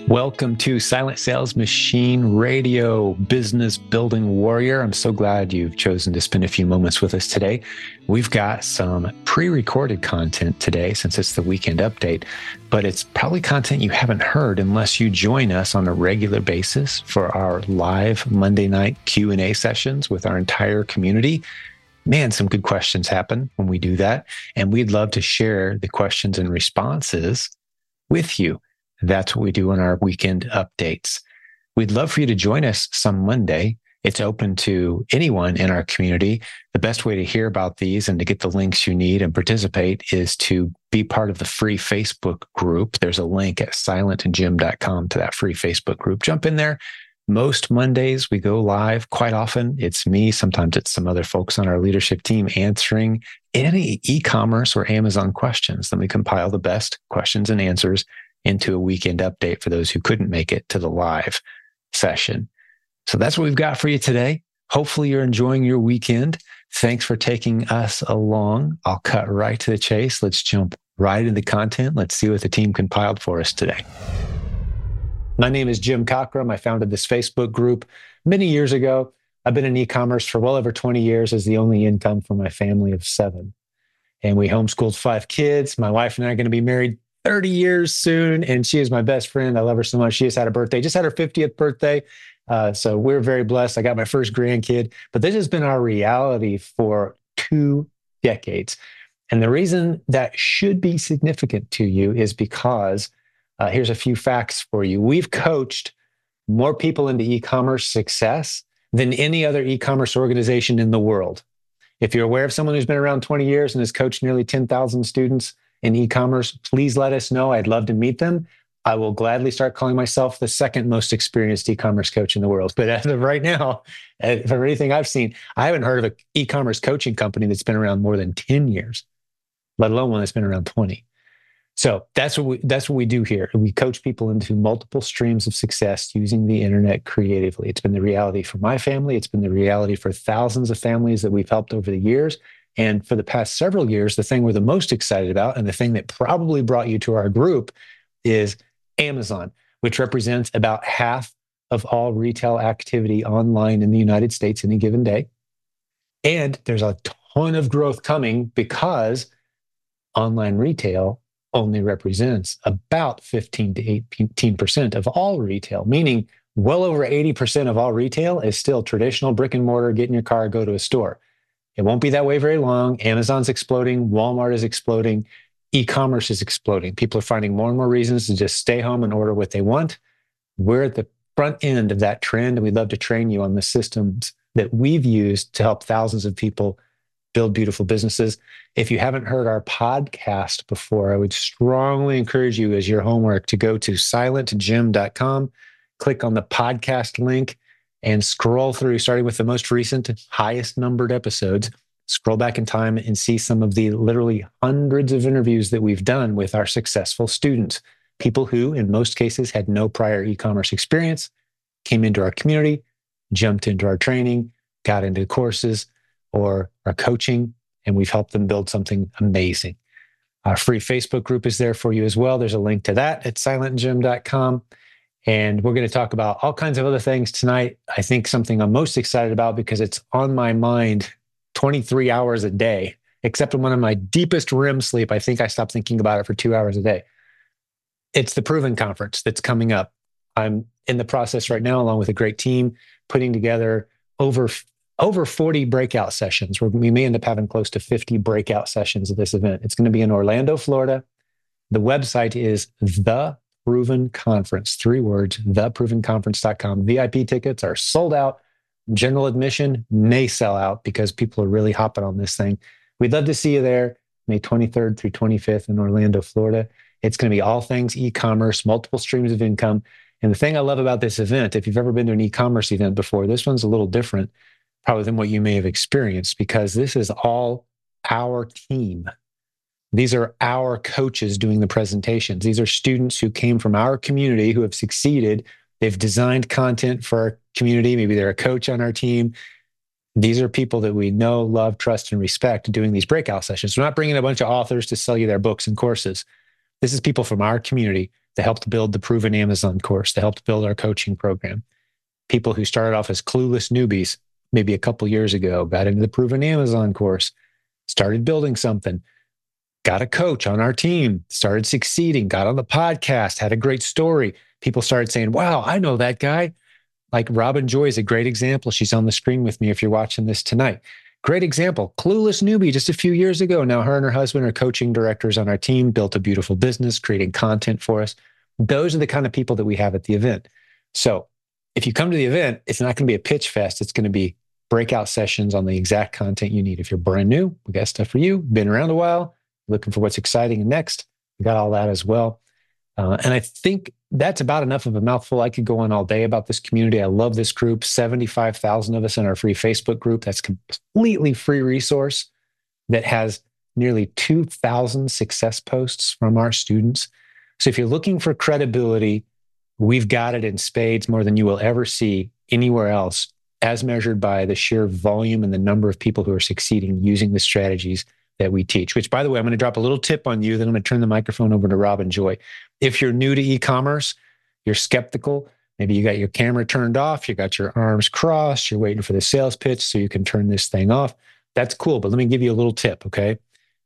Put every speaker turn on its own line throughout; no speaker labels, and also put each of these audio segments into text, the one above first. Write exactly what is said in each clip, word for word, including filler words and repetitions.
Welcome to Silent Sales Machine Radio, Business Building Warrior. I'm so glad you've chosen to spend a few moments with us today. We've got some pre-recorded content today since it's the weekend update, but it's probably content you haven't heard unless you join us on a regular basis for our live Monday night Q and A sessions with our entire community. Man, some good questions happen when we do that, and we'd love to share the questions and responses with you. That's what we do in our weekend updates. We'd love for you to join us some Monday. It's open to anyone in our community. The best way to hear about these and to get the links you need and participate is to be part of the free Facebook group. There's a link at silent jim dot com to that free Facebook group. Jump in there. Most Mondays we go live. Quite often it's me. Sometimes it's some other folks on our leadership team answering any e-commerce or Amazon questions. Then we compile the best questions and answers into a weekend update for those who couldn't make it to the live session. So that's what we've got for you today. Hopefully you're enjoying your weekend. Thanks for taking us along. I'll cut right to the chase. Let's jump right into content. Let's see what the team compiled for us today. My name is Jim Cockrum. I founded this Facebook group many years ago. I've been in e-commerce for well over twenty years as the only income for my family of seven. And we homeschooled five kids. My wife and I are going to be married thirty years soon, and she is my best friend. I love her so much. She just had a birthday, just had her fiftieth birthday. Uh, so we're very blessed. I got my first grandkid, but this has been our reality for two decades. And the reason that should be significant to you is because uh, here's a few facts for you. We've coached more people into e-commerce success than any other e-commerce organization in the world. If you're aware of someone who's been around twenty years and has coached nearly ten thousand students in e-commerce, please let us know. I'd love to meet them. I will gladly start calling myself the second most experienced e-commerce coach in the world. But as of right now, from anything I've seen, I haven't heard of an e-commerce coaching company that's been around more than ten years, let alone one that's been around twenty. So that's what we, that's what we do here. We coach people into multiple streams of success using the internet creatively. It's been the reality for my family. It's been the reality for thousands of families that we've helped over the years. And for the past several years, the thing we're the most excited about and the thing that probably brought you to our group is Amazon, which represents about half of all retail activity online in the United States any given day. And there's a ton of growth coming because online retail only represents about fifteen to eighteen percent of all retail, meaning well over eighty percent of all retail is still traditional brick and mortar, get in your car, go to a store. It won't be that way very long. Amazon's exploding. Walmart is exploding. E-commerce is exploding. People are finding more and more reasons to just stay home and order what they want. We're at the front end of that trend, and we'd love to train you on the systems that we've used to help thousands of people build beautiful businesses. If you haven't heard our podcast before, I would strongly encourage you as your homework to go to silent jim dot com, click on the podcast link, and scroll through, starting with the most recent, highest numbered episodes. Scroll back in time and see some of the literally hundreds of interviews that we've done with our successful students, people who, in most cases, had no prior e-commerce experience, came into our community, jumped into our training, got into courses or our coaching, and we've helped them build something amazing. Our free Facebook group is there for you as well. There's a link to that at silent jim dot com. And we're going to talk about all kinds of other things tonight. I think something I'm most excited about because it's on my mind twenty-three hours a day, except when I'm in my deepest R E M sleep. I think I stop thinking about it for two hours a day. It's the Proven Conference that's coming up. I'm in the process right now, along with a great team, putting together over, over forty breakout sessions. We may end up having close to fifty breakout sessions at this event. It's going to be in Orlando, Florida. The website is the Proven Conference, three words, the proven conference dot com. V I P tickets are sold out. General admission may sell out because people are really hopping on this thing. We'd love to see you there, May twenty-third through twenty-fifth in Orlando, Florida. It's going to be all things e-commerce, multiple streams of income. And the thing I love about this event, if you've ever been to an e-commerce event before, this one's a little different probably than what you may have experienced because this is all our team. These are our coaches doing the presentations. These are students who came from our community who have succeeded. They've designed content for our community. Maybe they're a coach on our team. These are people that we know, love, trust, and respect doing these breakout sessions. We're not bringing a bunch of authors to sell you their books and courses. This is people from our community that helped build the Proven Amazon course, that helped build our coaching program. People who started off as clueless newbies, maybe a couple years ago, got into the Proven Amazon course, started building something, got a coach on our team, started succeeding, got on the podcast, had a great story. People started saying, wow, I know that guy. Like Robin Joy is a great example. She's on the screen with me if you're watching this tonight. Great example. Clueless newbie just a few years ago. Now her and her husband are coaching directors on our team, built a beautiful business, creating content for us. Those are the kind of people that we have at the event. So if you come to the event, it's not going to be a pitch fest. It's going to be breakout sessions on the exact content you need. If you're brand new, we got stuff for you. Been around a while, looking for what's exciting and next, we got all that as well. Uh, and I think that's about enough of a mouthful. I could go on all day about this community. I love this group. seventy-five thousand of us in our free Facebook group. That's completely free resource that has nearly two thousand success posts from our students. So if you're looking for credibility, we've got it in spades, more than you will ever see anywhere else, as measured by the sheer volume and the number of people who are succeeding using the strategies that we teach, which, by the way, I'm going to drop a little tip on you, then I'm going to turn the microphone over to Robin Joy. If you're new to e-commerce, you're skeptical, maybe you got your camera turned off, you got your arms crossed, you're waiting for the sales pitch so you can turn this thing off. That's cool, but let me give you a little tip, okay?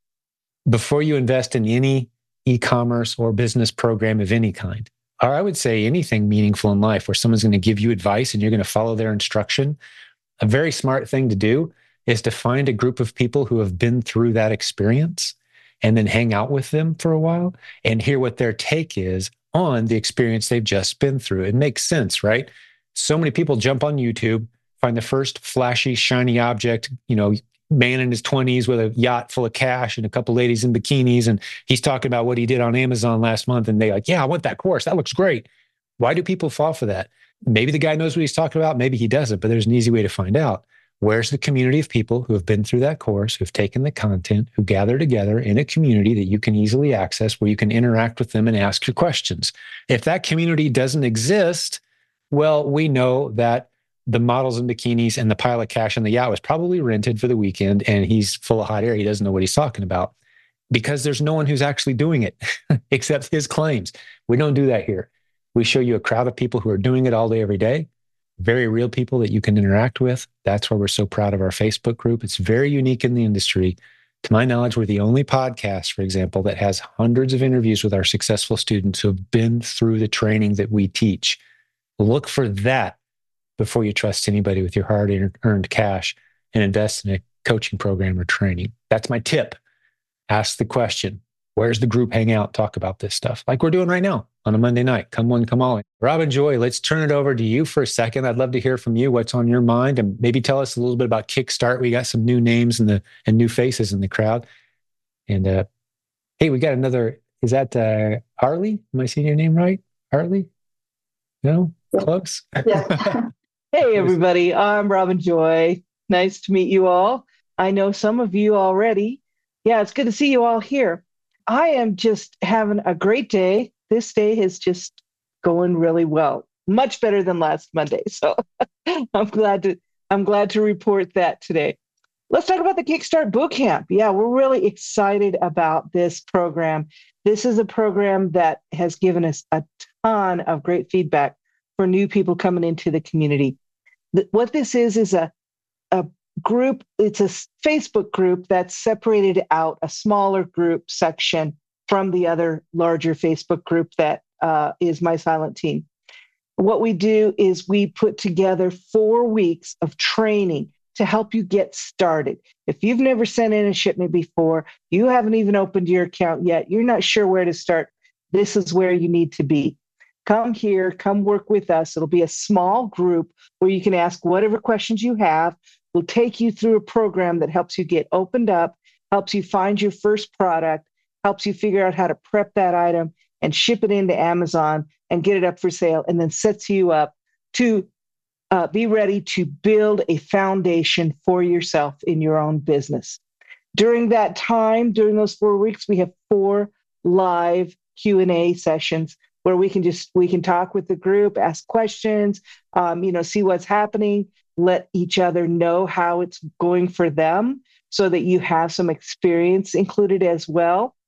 Before you invest in any e-commerce or business program of any kind, or I would say anything meaningful in life where someone's going to give you advice and you're going to follow their instruction, a very smart thing to do is to find a group of people who have been through that experience and then hang out with them for a while and hear what their take is on the experience they've just been through. It makes sense, right? So many people jump on YouTube, find the first flashy, shiny object, you know, man in his twenties with a yacht full of cash and a couple ladies in bikinis. And he's talking about what he did on Amazon last month. And they're like, yeah, I want that course. That looks great. Why do people fall for that? Maybe the guy knows what he's talking about. Maybe he doesn't, but there's an easy way to find out. Where's the community of people who have been through that course, who've taken the content, who gather together in a community that you can easily access, where you can interact with them and ask your questions? If that community doesn't exist, well, we know that the models in bikinis and the pile of cash on the yacht was probably rented for the weekend and he's full of hot air. He doesn't know what he's talking about because there's no one who's actually doing it except his claims. We don't do that here. We show you a crowd of people who are doing it all day, every day. Very real people that you can interact with. That's why we're so proud of our Facebook group. It's very unique in the industry. To my knowledge, we're the only podcast, for example, that has hundreds of interviews with our successful students who have been through the training that we teach. Look for that before you trust anybody with your hard-earned cash and invest in a coaching program or training. That's my tip. Ask the question, where's the group hang out, talk about this stuff, like we're doing right now on a Monday night. Come one, come all. Robin Joy, let's turn it over to you for a second. I'd love to hear from you, what's on your mind, and maybe tell us a little bit about Kickstart. We got some new names in the and new faces in the crowd. And uh, hey, we got another, is that uh, Harley? Am I saying your name right? Harley? No? Close?
Yeah. Hey, everybody. I'm Robin Joy. Nice to meet you all. I know some of you already. Yeah, it's good to see you all here. I am just having a great day. This day is just going really well, much better than last Monday. So I'm glad to I'm glad to report that today. Let's talk about the Kickstart Bootcamp. Yeah, we're really excited about this program. This is a program that has given us a ton of great feedback for new people coming into the community. What this is is a a group, it's a Facebook group that's separated out, a smaller group section from the other larger Facebook group that uh, is My Silent Team. What we do is we put together four weeks of training to help you get started. If you've never sent in a shipment before, you haven't even opened your account yet, you're not sure where to start, this is where you need to be. Come here, come work with us. It'll be a small group where you can ask whatever questions you have. We'll take you through a program that helps you get opened up, helps you find your first product, helps you figure out how to prep that item and ship it into Amazon and get it up for sale, and then sets you up to uh, be ready to build a foundation for yourself in your own business. During that time, during those four weeks, we have four live Q and A sessions where we can just, we can talk with the group, ask questions, um, you know, see what's happening, let each other know how it's going for them so that you have some experience included as well.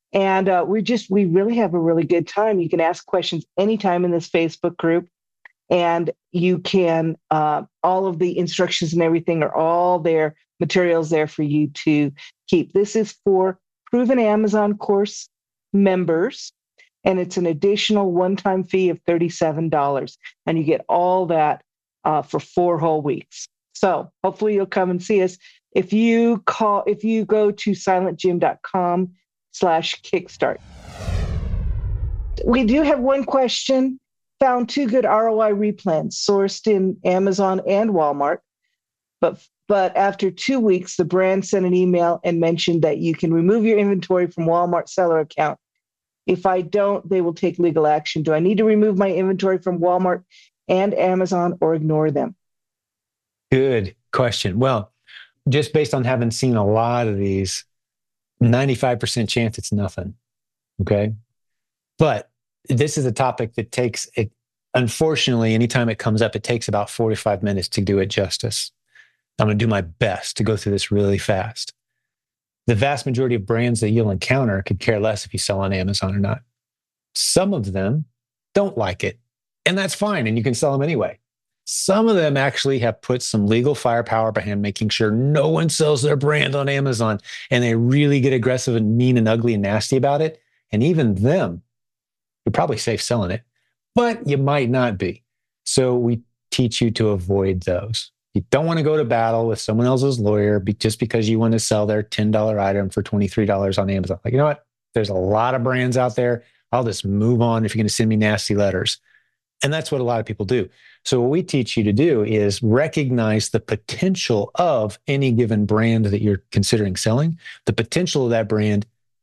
And uh, we just, we really have a really good time. You can ask questions anytime in this Facebook group. And you can, uh, all of the instructions and everything are all there, materials there for you to keep. This is for proven Amazon course members, and it's an additional one-time fee of thirty-seven dollars. And you get all that uh, for four whole weeks. So hopefully you'll come and see us. If you call, if you go to silent jim dot com slash kickstart. We do have one question. Found two good R O I replans sourced in Amazon and Walmart. But, but after two weeks, the brand sent an email and mentioned that you can remove your inventory from Walmart seller account. If I don't, they will take legal action. Do I need to remove my inventory from Walmart and Amazon or ignore them?
Good question. Well, just based on having seen a lot of these, ninety-five percent chance it's nothing. Okay. But this is a topic that takes it, unfortunately, anytime it comes up, it takes about forty-five minutes to do it justice. I'm going to do my best to go through this really fast. The vast majority of brands that you'll encounter could care less if you sell on Amazon or not. Some of them don't like it, and that's fine, and you can sell them anyway. Some of them actually have put some legal firepower behind making sure no one sells their brand on Amazon, and they really get aggressive and mean and ugly and nasty about it. And even them, you're probably safe selling it, but you might not be. So we teach you to avoid those. You don't want to go to battle with someone else's lawyer just because you want to sell their ten dollars item for twenty-three dollars on Amazon. Like, you know what? There's a lot of brands out there. I'll just move on if you're going to send me nasty letters. And that's what a lot of people do. So what we teach you to do is recognize the potential of any given brand that you're considering selling, the potential of that brand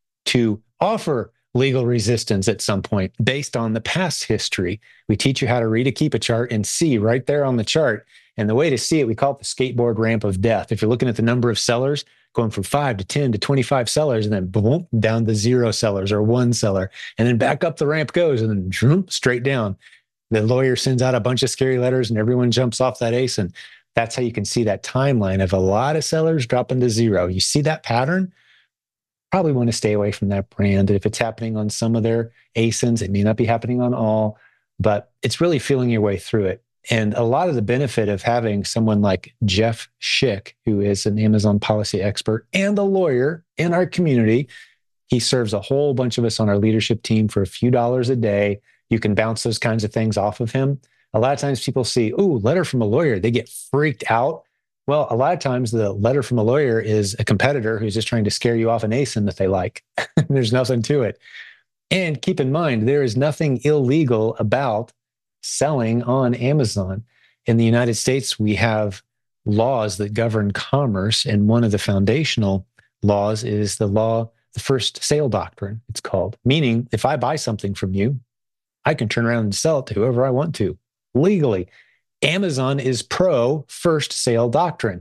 to offer legal resistance at some point based on the past history. We teach you how to read a Keepa chart and see right there on the chart. And the way to see it, we call it the skateboard ramp of death. If you're looking at the number of sellers going from five to ten to twenty-five sellers, and then boom, down to zero sellers or one seller, and then back up the ramp goes and then droom, straight down. The lawyer sends out a bunch of scary letters and everyone jumps off that ace. And that's how you can see that timeline of a lot of sellers dropping to zero. You see that pattern? Probably want to stay away from that brand. If it's happening on some of their A S I Ns, it may not be happening on all, but it's really feeling your way through it. And a lot of the benefit of having someone like Jeff Schick, who is an Amazon policy expert and a lawyer in our community, he serves a whole bunch of us on our leadership team for a few dollars a day. You can bounce those kinds of things off of him. A lot of times people see, ooh, letter from a lawyer. They get freaked out. Well, a lot of times the letter from a lawyer is a competitor who's just trying to scare you off an A S I N that they like. There's nothing to it. And keep in mind, there is nothing illegal about selling on Amazon. In the United States, we have laws that govern commerce, and one of the foundational laws is the law, the first sale doctrine, it's called. Meaning, if I buy something from you, I can turn around and sell it to whoever I want to legally. Amazon is pro first sale doctrine,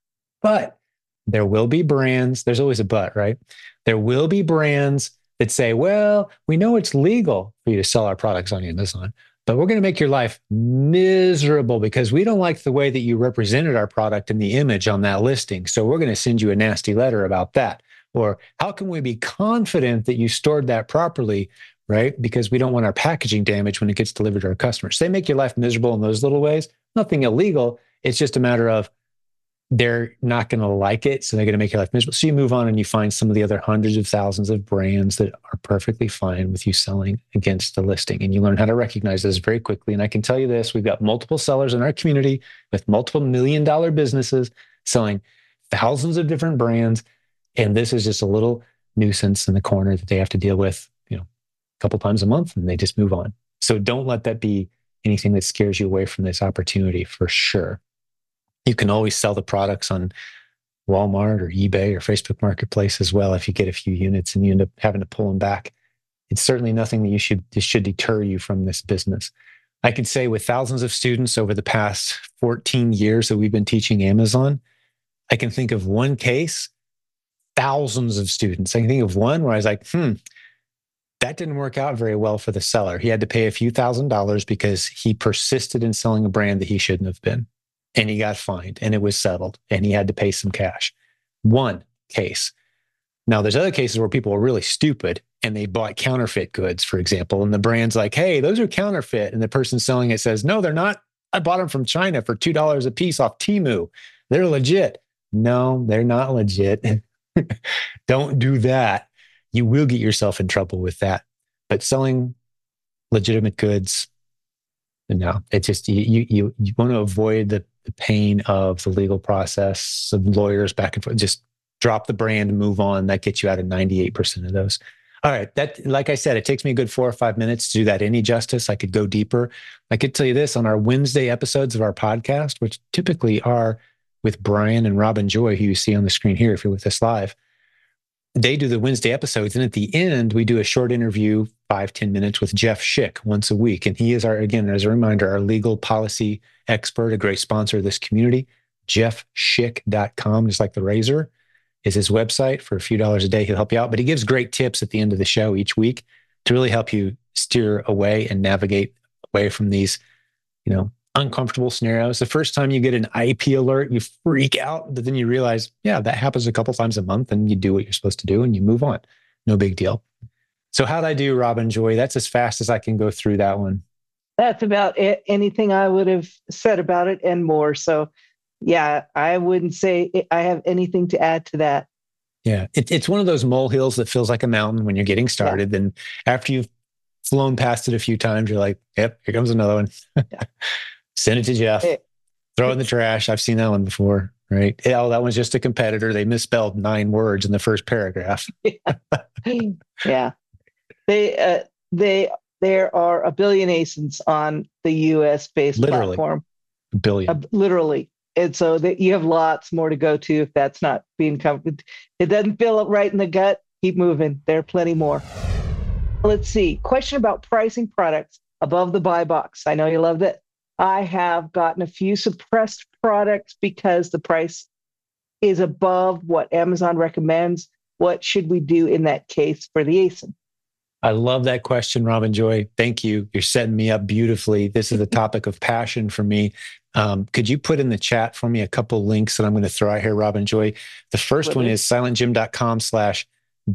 but there will be brands. There's always a but, right? There will be brands that say, well, we know it's legal for you to sell our products on Amazon, but we're going to make your life miserable because we don't like the way that you represented our product in the image on that listing. So we're going to send you a nasty letter about that. Or how can we be confident that you stored that properly, right? Because we don't want our packaging damaged when it gets delivered to our customers. They make your life miserable in those little ways. Nothing illegal. It's just a matter of they're not going to like it, so they're going to make your life miserable. So you move on and you find some of the other hundreds of thousands of brands that are perfectly fine with you selling against the listing. And you learn how to recognize this very quickly. And I can tell you this, we've got multiple sellers in our community with multiple million dollar businesses selling thousands of different brands. And this is just a little nuisance in the corner that they have to deal with, you know, a couple times a month, and they just move on. So don't let that be anything that scares you away from this opportunity for sure. You can always sell the products on Walmart or eBay or Facebook Marketplace as well if you get a few units and you end up having to pull them back. It's certainly nothing that you should this should deter you from this business. I could say with thousands of students over the past fourteen years that we've been teaching Amazon, I can think of one case, thousands of students. I can think of one where I was like, hmm, that didn't work out very well for the seller. He had to pay a few thousand dollars because he persisted in selling a brand that he shouldn't have been. And he got fined and it was settled and he had to pay some cash. One case. Now there's other cases where people are really stupid and they bought counterfeit goods, for example, and the brand's like, hey, those are counterfeit. And the person selling it says, no, they're not. I bought them from China for two dollars a piece off Temu. They're legit. No, they're not legit. Don't do that. You will get yourself in trouble with that. But selling legitimate goods, no, it's just, you, you, you want to avoid the, the pain of the legal process of lawyers back and forth. Just drop the brand, move on. That gets you out of ninety-eight percent of those. All right. That, like I said, it takes me a good four or five minutes to do that any justice. I could go deeper. I could tell you this on our Wednesday episodes of our podcast, which typically are with Brian and Robin Joy, who you see on the screen here if you're with us live. They do the Wednesday episodes. And at the end, we do a short interview, five, ten minutes with Jeff Schick once a week. And he is our, again, as a reminder, our legal policy expert, a great sponsor of this community. jeff schick dot com, just like the razor, is his website. For a few dollars a day, he'll help you out. But he gives great tips at the end of the show each week to really help you steer away and navigate away from these, you know, uncomfortable scenarios. The first time you get an I P alert, you freak out, but then you realize, yeah, that happens a couple times a month, and you do what you're supposed to do and you move on. No big deal. So how'd I do, Robin Joy? That's as fast as I can go through that one.
That's about it. Anything I would have said about it and more. So yeah, I wouldn't say I have anything to add to that.
Yeah, it, it's one of those molehills that feels like a mountain when you're getting started. Yeah. Then after you've flown past it a few times, you're like, yep, here comes another one. Yeah. Send it to Jeff. It, Throw it in the trash. I've seen that one before, right? Oh, that one's just a competitor. They misspelled nine words in the first paragraph.
Yeah. Yeah. They, uh, they, there are a billion A S I Ns on the U S-based
literally,
platform.
A billion.
Uh, literally. And so that you have lots more to go to if that's not being covered. It doesn't feel right in the gut. Keep moving. There are plenty more. Let's see. Question about pricing products above the buy box. I know you loved it. I have gotten a few suppressed products because the price is above what Amazon recommends. What should we do in that case for the A S I N?
I love that question, Robin Joy. Thank you. You're setting me up beautifully. This is a topic of passion for me. Um, could you put in the chat for me a couple links that I'm going to throw out here, Robin Joy? The first one is silentjim.com slash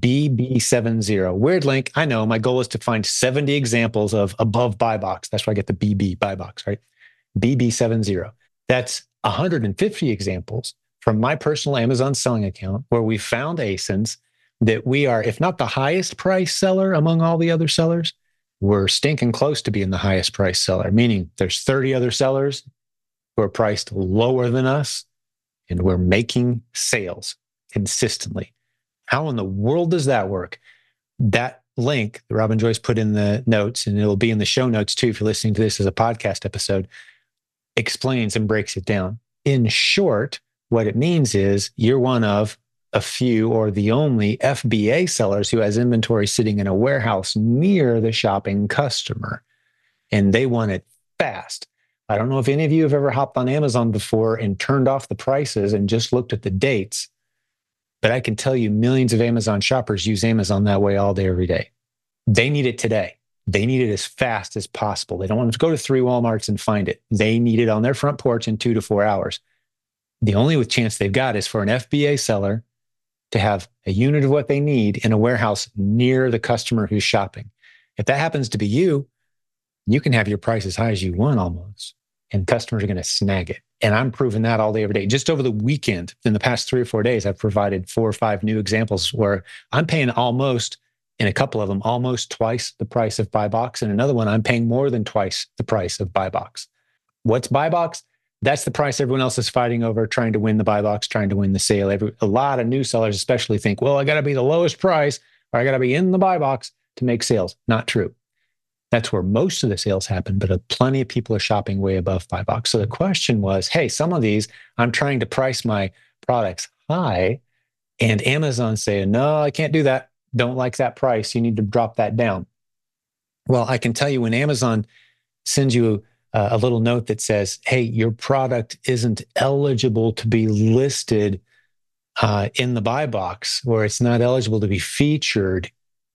BB70. Weird link. I know. My goal is to find seventy examples of above buy box. That's why I get the B B buy box, right? B B seventy. That's one hundred fifty examples from my personal Amazon selling account where we found A S I Ns that we are, if not the highest price seller among all the other sellers, we're stinking close to being the highest price seller, meaning there's thirty other sellers who are priced lower than us, and we're making sales consistently. How in the world does that work? That link that Robin Joyce put in the notes, and it'll be in the show notes too if you're listening to this as a podcast episode, explains and breaks it down. In short, what it means is you're one of a few or the only F B A sellers who has inventory sitting in a warehouse near the shopping customer, and they want it fast. I don't know if any of you have ever hopped on Amazon before and turned off the prices and just looked at the dates, but I can tell you millions of Amazon shoppers use Amazon that way all day, every day. They need it today. They need it as fast as possible. They don't want to go to three Walmarts and find it. They need it on their front porch in two to four hours. The only chance they've got is for an F B A seller to have a unit of what they need in a warehouse near the customer who's shopping. If that happens to be you, you can have your price as high as you want almost, and customers are going to snag it. And I'm proving that all day, every day. Just over the weekend, in the past three or four days, I've provided four or five new examples where I'm paying almost, in a couple of them, almost twice the price of buy box. And another one, I'm paying more than twice the price of buy box. What's buy box? That's the price everyone else is fighting over, trying to win the buy box, trying to win the sale. Every, a lot of new sellers especially think, well, I got to be the lowest price, or I got to be in the buy box to make sales. Not true. That's where most of the sales happen, but uh, plenty of people are shopping way above buy box. So the question was, hey, some of these, I'm trying to price my products high, and Amazon's saying, no, I can't do that. Don't like that price. You need to drop that down. Well, I can tell you when Amazon sends you uh, a little note that says, hey, your product isn't eligible to be listed uh, in the buy box, or it's not eligible to be featured,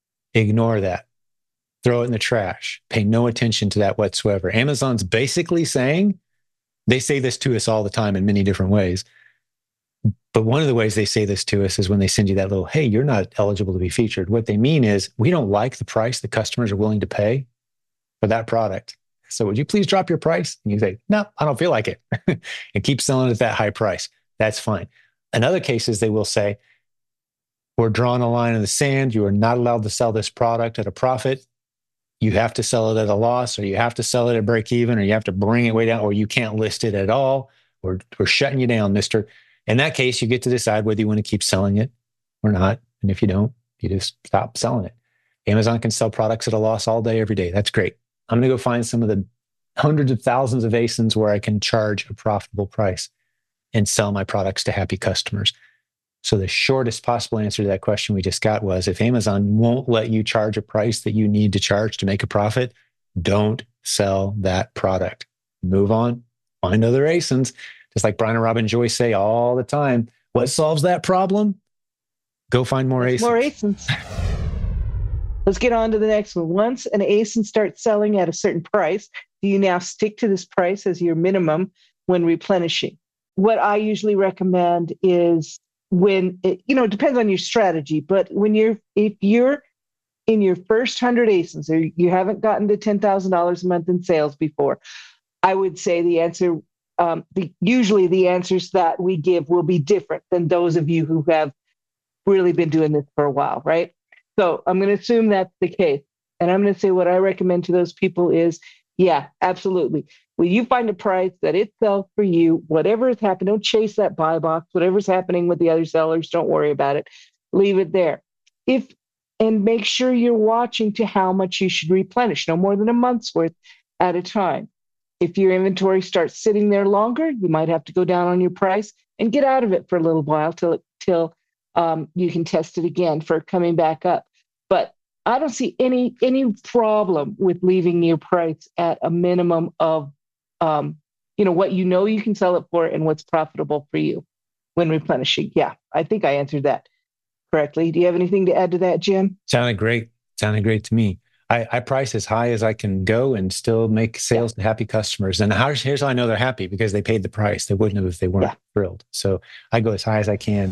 ignore that. Throw it in the trash. Pay no attention to that whatsoever. Amazon's basically saying, they say this to us all the time in many different ways, But one of the ways they say this to us is when they send you that little, hey, you're not eligible to be featured. What they mean is, we don't like the price the customers are willing to pay for that product. So would you please drop your price? And you say, no, I don't feel like it. And keep selling at that high price. That's fine. In other cases, they will say, we're drawing a line in the sand. You are not allowed to sell this product at a profit. You have to sell it at a loss, or you have to sell it at break even, or you have to bring it way down, or you can't list it at all. We're, we're shutting you down, mister. In that case, you get to decide whether you want to keep selling it or not. And if you don't, you just stop selling it. Amazon can sell products at a loss all day, every day. That's great. I'm going to go find some of the hundreds of thousands of A S I Ns where I can charge a profitable price and sell my products to happy customers. So the shortest possible answer to that question we just got was, if Amazon won't let you charge a price that you need to charge to make a profit, don't sell that product. Move on, find other A S I Ns. Just like Brian and Robin Joy say all the time, what solves that problem? Go find more A S I Ns.
More A S I Ns. Let's get on to the next one. Once an A S I N starts selling at a certain price, do you now stick to this price as your minimum when replenishing? What I usually recommend is, when it, you know, it depends on your strategy, but when you're, if you're in your first one hundred A S I Ns, or you haven't gotten to ten thousand dollars a month in sales before, I would say the answer, um, the, usually the answers that we give will be different than those of you who have really been doing this for a while, right? So I'm going to assume that's the case. And I'm going to say what I recommend to those people is, yeah, absolutely. When you find a price that it sells for you, whatever has happened, don't chase that buy box. Whatever's happening with the other sellers, don't worry about it. Leave it there. If and make sure you're watching to how much you should replenish, no more than a month's worth at a time. If your inventory starts sitting there longer, you might have to go down on your price and get out of it for a little while till till um, you can test it again for coming back up. But I don't see any any problem with leaving your price at a minimum of, um, you know, what you know you can sell it for and what's profitable for you when replenishing. Yeah, I think I answered that correctly. Do you have anything to add to that, Jim?
Sounded great. Sounded great to me. I, I price as high as I can go and still make sales yeah. to happy customers. And how, here's how I know they're happy, because they paid the price. They wouldn't have if they weren't yeah. thrilled. So I go as high as I can.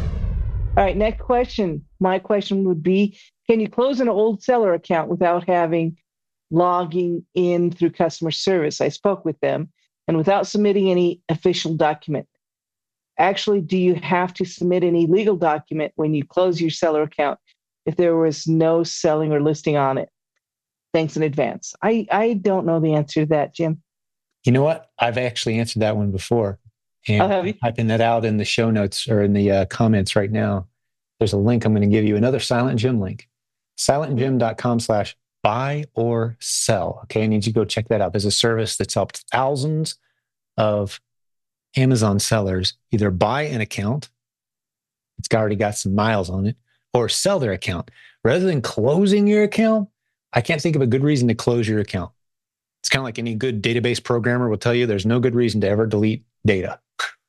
All right, next question. My question would be, can you close an old seller account without having logging in through customer service? I spoke with them, and without submitting any official document. Actually, do you have to submit any legal document when you close your seller account if there was no selling or listing on it? Thanks in advance. I, I don't know the answer to that, Jim.
You know what? I've actually answered that one before. And
oh,
I'm typing that out in the show notes or in the uh, comments right now. There's a link I'm going to give you, another Silent Jim link. silentjim.com slash buy or sell. Okay, I need you to go check that out. There's a service that's helped thousands of Amazon sellers either buy an account, it's already got some miles on it, or sell their account. Rather than closing your account, I can't think of a good reason to close your account. It's kind of like any good database programmer will tell you, there's no good reason to ever delete data.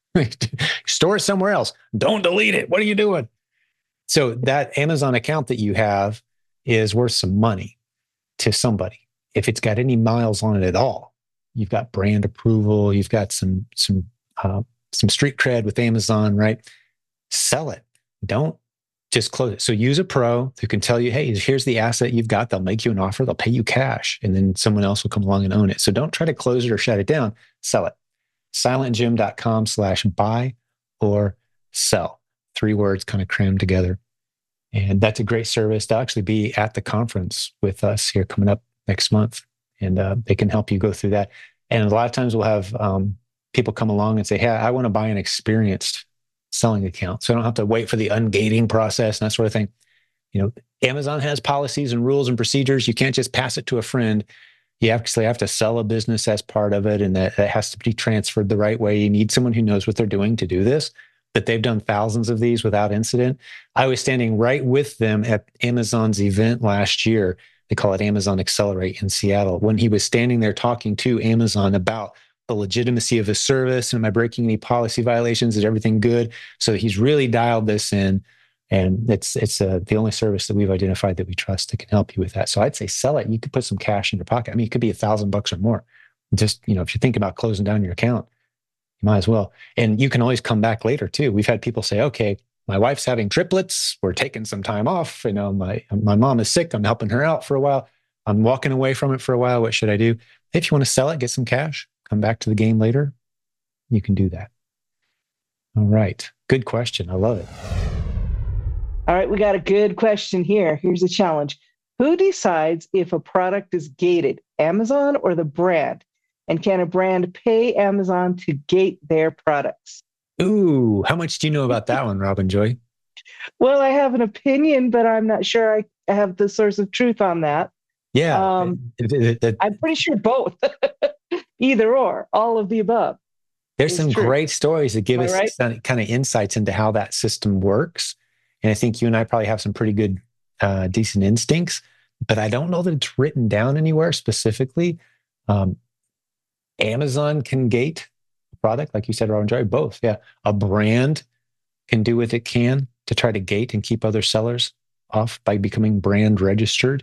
Store it somewhere else. Don't delete it. What are you doing? So that Amazon account that you have is worth some money to somebody. If it's got any miles on it at all, you've got brand approval, you've got some some uh, some street cred with Amazon, right? Sell it. Don't just close it. So use a pro who can tell you, hey, here's the asset you've got. They'll make you an offer. They'll pay you cash, and then someone else will come along and own it. So don't try to close it or shut it down. Sell it. silentjim.com slash buy or sell. Three words kind of crammed together. And that's a great service. They'll actually be at the conference with us here coming up next month. And uh, they can help you go through that. And a lot of times we'll have um, people come along and say, hey, I want to buy an experienced selling account. So I don't have to wait for the ungating process and that sort of thing. You know, Amazon has policies and rules and procedures. You can't just pass it to a friend. You actually have to sell a business as part of it, and that, that has to be transferred the right way. You need someone who knows what they're doing to do this, but they've done thousands of these without incident. I was standing right with them at Amazon's event last year. They call it Amazon Accelerate in Seattle. When he was standing there talking to Amazon about the legitimacy of his service, and am I breaking any policy violations? Is everything good? So he's really dialed this in. And it's it's uh, the only service that we've identified that we trust that can help you with that. So I'd say sell it. You could put some cash in your pocket. I mean, it could be a thousand bucks or more. Just, you know, if you think about closing down your account, You might as well. And you can always come back later too. We've had people say, okay, my wife's having triplets. We're taking some time off. You know, my, my mom is sick. I'm helping her out for a while. I'm walking away from it for a while. What should I do? If you want to sell it, get some cash, come back to the game later, you can do that. All right. Good question. I love it.
All right. We got a good question here. Here's a challenge. Who decides if a product is gated, Amazon or the brand? And can a brand pay Amazon to gate their products?
Ooh, how much do you know about that one, Robin Joy?
Well, I have an opinion, but I'm not sure I have the source of truth on that.
Yeah.
Um,
it, it, it,
I'm pretty sure both. Either or, all of the above.
There's some
true.
great stories that give
Am I
us
right?
some kind of insights into how that system works. And I think you and I probably have some pretty good, uh, decent instincts, but I don't know that it's written down anywhere specifically. Um, Amazon can gate a product, like you said, Robin Joy, both. Yeah. A brand can do what it can to try to gate and keep other sellers off by becoming brand registered.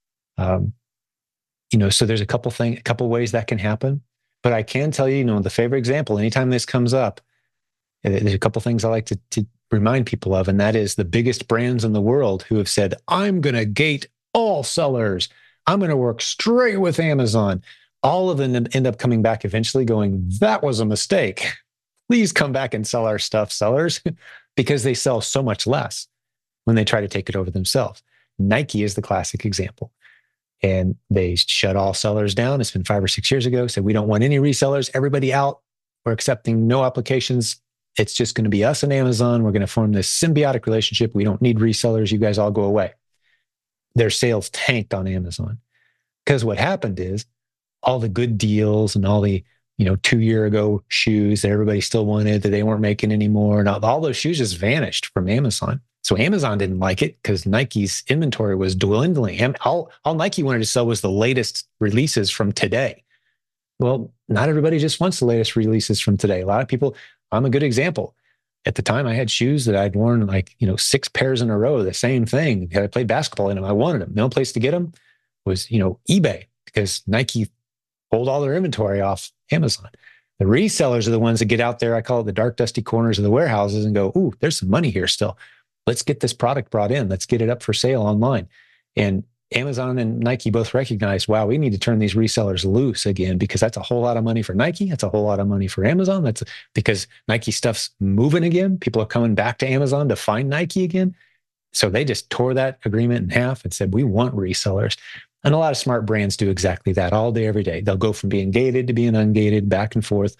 Um, you know, so there's a couple things, a couple ways that can happen. But I can tell you, you know, the favorite example, anytime this comes up, there's a couple things I like to, to remind people of, and that is the biggest brands in the world who have said, I'm going to gate all sellers. I'm going to work straight with Amazon. All of them end up coming back eventually going, that was a mistake. Please come back and sell our stuff, sellers, because they sell so much less when they try to take it over themselves. Nike is the classic example. And they shut all sellers down. It's been five or six years ago. Said, we don't want any resellers. Everybody out. We're accepting no applications. It's just going to be us and Amazon. We're going to form this symbiotic relationship. We don't need resellers. You guys all go away. Their sales tanked on Amazon. Because what happened is all the good deals and all the, you know, two year ago shoes that everybody still wanted that they weren't making anymore. And all, all those shoes just vanished from Amazon. So Amazon didn't like it because Nike's inventory was dwindling. And all, all Nike wanted to sell was the latest releases from today. Well, not everybody just wants the latest releases from today. A lot of people, I'm a good example. At the time, I had shoes that I'd worn like, you know, six pairs in a row, the same thing. I played basketball in them. I wanted them. No place to get them was, you know, eBay, because Nike pulled all their inventory off Amazon. The resellers are the ones that get out there. I call it the dark, dusty corners of the warehouses and go, ooh, there's some money here still. Let's get this product brought in. Let's get it up for sale online. And Amazon and Nike both recognize, wow, we need to turn these resellers loose again, because that's a whole lot of money for Nike. That's a whole lot of money for Amazon. That's because Nike stuff's moving again. People are coming back to Amazon to find Nike again. So they just tore that agreement in half and said, we want resellers. And a lot of smart brands do exactly that all day, every day. They'll go from being gated to being ungated, back and forth.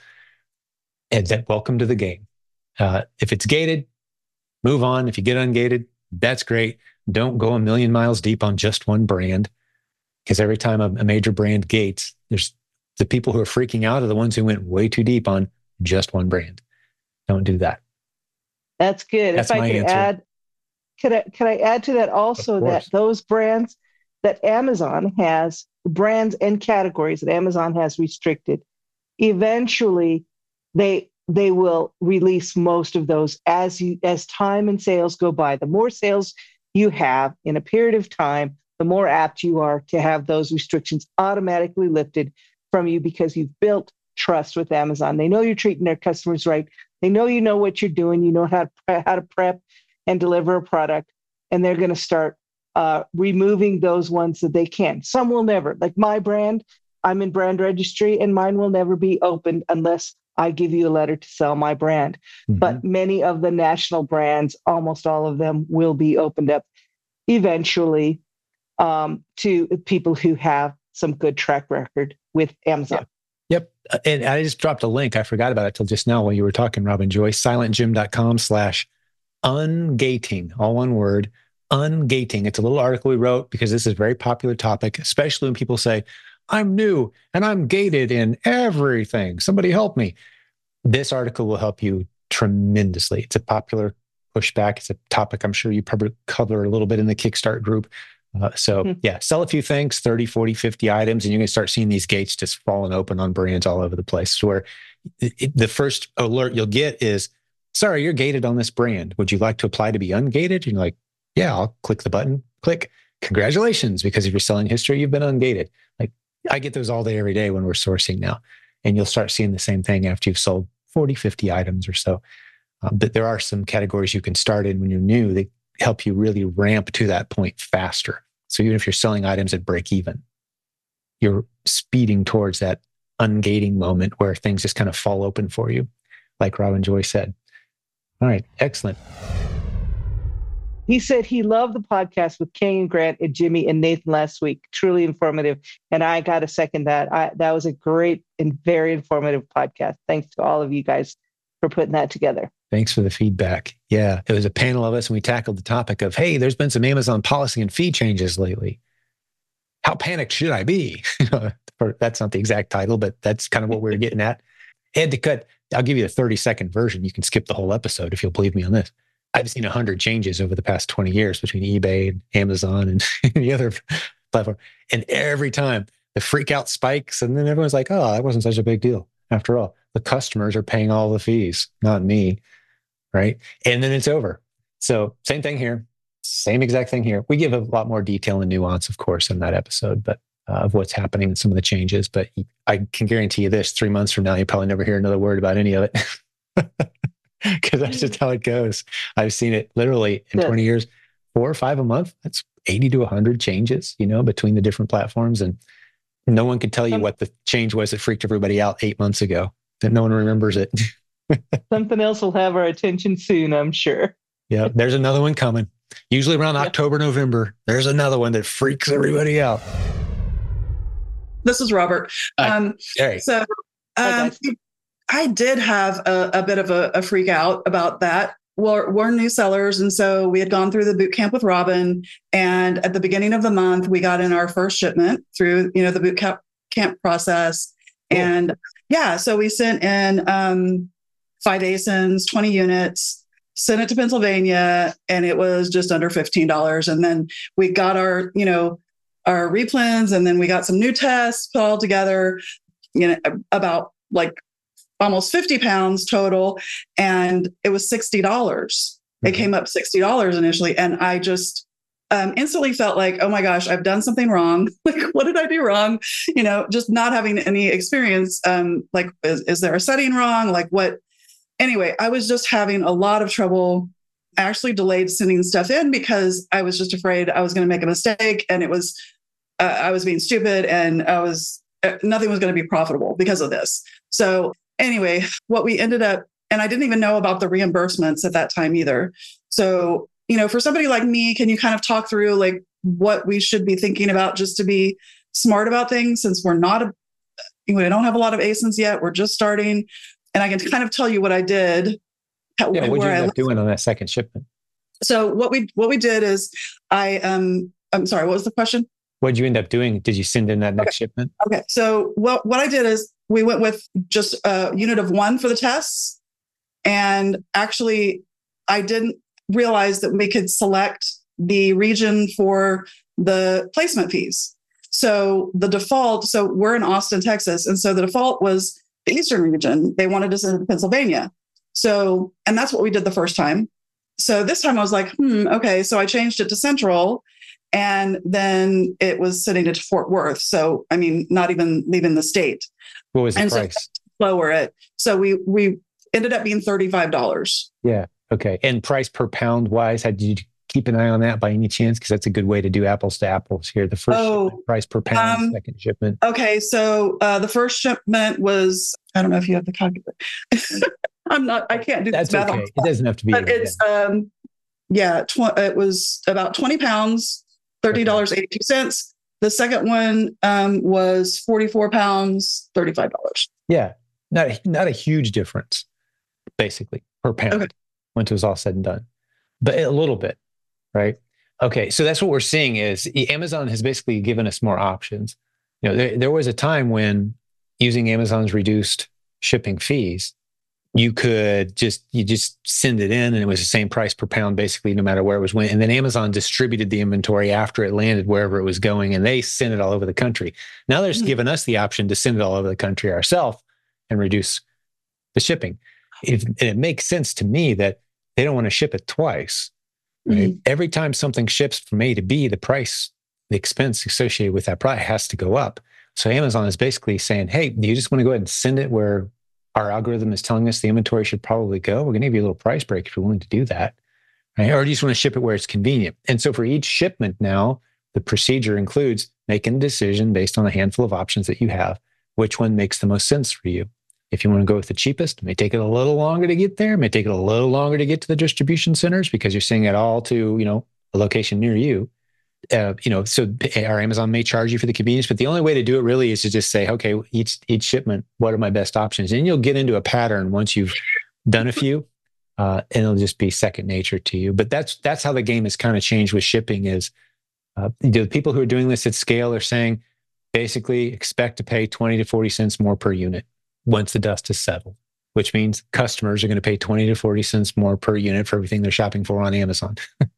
And then welcome to the game. Uh, if it's gated, move on. If you get ungated, that's great. Don't go a million miles deep on just one brand, because every time a, a major brand gates, there's the people who are freaking out are the ones who went way too deep on just one brand. Don't do that.
That's good.
That's
if I
my
could
answer.
add, could I, could I add to that also that those brands that Amazon has, brands and categories that Amazon has restricted, eventually they they will release most of those as you as time and sales go by. The more sales you have in a period of time, the more apt you are to have those restrictions automatically lifted from you, because you've built trust with Amazon. They know you're treating their customers right. They know you know what you're doing. You know how to pre- how to prep and deliver a product, and they're going to start uh, removing those ones that they can. Some will never. Like my brand, I'm in brand registry, and mine will never be opened unless I give you a letter to sell my brand. Mm-hmm. But many of the national brands, almost all of them, will be opened up eventually um, to people who have some good track record with Amazon.
Yep. yep. And I just dropped a link. I forgot about it till just now while you were talking, Robin Joy. silentjim.com slash ungating, all one word, ungating. It's a little article we wrote because this is a very popular topic, especially when people say, I'm new and I'm gated in everything. Somebody help me. This article will help you tremendously. It's a popular pushback. It's a topic I'm sure you probably cover a little bit in the Kickstart group. Uh, so mm-hmm. yeah, sell a few things, thirty, forty, fifty items, and you're going to start seeing these gates just falling open on brands all over the place. So where it, it, the first alert you'll get is, sorry, you're gated on this brand. Would you like to apply to be ungated? And you're like, yeah, I'll click the button, click. Congratulations, because if you're selling history, you've been ungated. Like, I get those all day, every day when we're sourcing now. And you'll start seeing the same thing after you've sold forty, fifty items or so. Um, but there are some categories you can start in when you're new that help you really ramp to that point faster. So even if you're selling items at break even, you're speeding towards that ungating moment where things just kind of fall open for you, like Robin Joy said. All right, excellent.
He said he loved the podcast with Kay and Grant and Jimmy and Nathan last week. Truly informative. And I got to second that. I, that was a great and very informative podcast. Thanks to all of you guys for putting that together.
Thanks for the feedback. Yeah, it was a panel of us and we tackled the topic of, hey, there's been some Amazon policy and fee changes lately. How panicked should I be? That's not the exact title, but that's kind of what we were getting at. I had to cut, I'll give you the thirty second version. You can skip the whole episode if you'll believe me on this. I've seen one hundred changes over the past twenty years between eBay and Amazon and the other platform. And every time the freak out spikes, and then everyone's like, oh, that wasn't such a big deal. After all, the customers are paying all the fees, not me. Right. And then it's over. So same thing here. Same exact thing here. We give a lot more detail and nuance, of course, in that episode, but uh, of what's happening and some of the changes. But I can guarantee you this, three months from now, you probably never hear another word about any of it. Because that's just how it goes. I've seen it literally in yeah. twenty years, four or five a month. That's eighty to one hundred changes, you know, between the different platforms. And no one could tell you what the change was that freaked everybody out eight months ago, that no one remembers it.
Something else will have our attention soon, I'm sure.
Yeah, there's another one coming. Usually around
yeah.
October, November, there's another one that freaks everybody out.
This is Robert. Um,
right.
So um, I did have a, a bit of a, a freak out about that. We're, we're new sellers. And so we had gone through the boot camp with Robin. And at the beginning of the month, we got in our first shipment through, you know, the boot camp, camp process. Cool. And yeah, so we sent in um, five A S I Ns, twenty units, sent it to Pennsylvania, and it was just under fifteen dollars. And then we got our, you know, our replens, and then we got some new tests put all together, you know, about like almost fifty pounds total. And it was sixty dollars. Mm-hmm. It came up sixty dollars initially. And I just um, instantly felt like, oh my gosh, I've done something wrong. Like, what did I do wrong? You know, just not having any experience. Um, like, is, is there a setting wrong? Like what? Anyway, I was just having a lot of trouble. I actually delayed sending stuff in because I was just afraid I was going to make a mistake, and it was, uh, I was being stupid, and I was, uh, nothing was going to be profitable because of this. So anyway, what we ended up, and I didn't even know about the reimbursements at that time either. So, you know, for somebody like me, can you kind of talk through like what we should be thinking about just to be smart about things, since we're not, a, we don't have a lot of A S I Ns yet. We're just starting. And I can kind of tell you what I did.
How, yeah, what did you end up doing on that second shipment?
So what we what we did is I um I'm sorry, what was the question?
What did you end up doing? Did you send in that next
okay.
shipment?
Okay. So what what I did is we went with just a unit of one for the tests, and actually I didn't realize that we could select the region for the placement fees. So the default, so we're in Austin, Texas, and so the default was the Eastern region. They wanted to send it to Pennsylvania. So, and that's what we did the first time. So this time I was like, hmm, okay. So I changed it to Central, and then it was sending it to Fort Worth. So, I mean, not even leaving the state.
What was the
and
price?
So lower it. So we, we ended up being thirty-five dollars.
Yeah. Okay. And price per pound wise, had you keep an eye on that by any chance? Because that's a good way to do apples to apples here. The first
oh,
shipment, price per pound,
um,
second shipment.
Okay. So uh, the first shipment was, I don't know if you have the calculator. I'm not, I can't do
That's
this math.
okay. It doesn't have to be.
But it's, um, yeah, tw- it was about twenty pounds, thirty dollars and eighty-two cents. The second one um, was forty-four pounds, thirty-five dollars.
Yeah. Not a, not a huge difference, basically, per pound okay. once it was all said and done. But a little bit. Right. Okay. So that's what we're seeing is Amazon has basically given us more options. You know, there, there was a time when using Amazon's reduced shipping fees, you could just, you just send it in and it was the same price per pound, basically, no matter where it was went. And then Amazon distributed the inventory after it landed wherever it was going, and they sent it all over the country. Now they're just mm-hmm. giving us the option to send it all over the country ourselves and reduce the shipping. If, and it makes sense to me that they don't want to ship it twice. Right? Mm-hmm. Every time something ships from A to B, the price, the expense associated with that price has to go up. So Amazon is basically saying, hey, do you just want to go ahead and send it where our algorithm is telling us the inventory should probably go, we're going to give you a little price break if you're willing to do that. Right? Or you just want to ship it where it's convenient. And so for each shipment now, the procedure includes making a decision based on a handful of options that you have, which one makes the most sense for you. If you want to go with the cheapest, it may take it a little longer to get there, it may take it a little longer to get to the distribution centers because you're sending it all to, you know, a location near you. Uh, you know, so our Amazon may charge you for the convenience, but the only way to do it really is to just say, okay, each each shipment, what are my best options? And you'll get into a pattern once you've done a few, uh, and it'll just be second nature to you. But that's that's how the game has kind of changed with shipping. Is uh, the people who are doing this at scale are saying basically expect to pay twenty to forty cents more per unit once the dust has settled, which means customers are going to pay twenty to forty cents more per unit for everything they're shopping for on Amazon.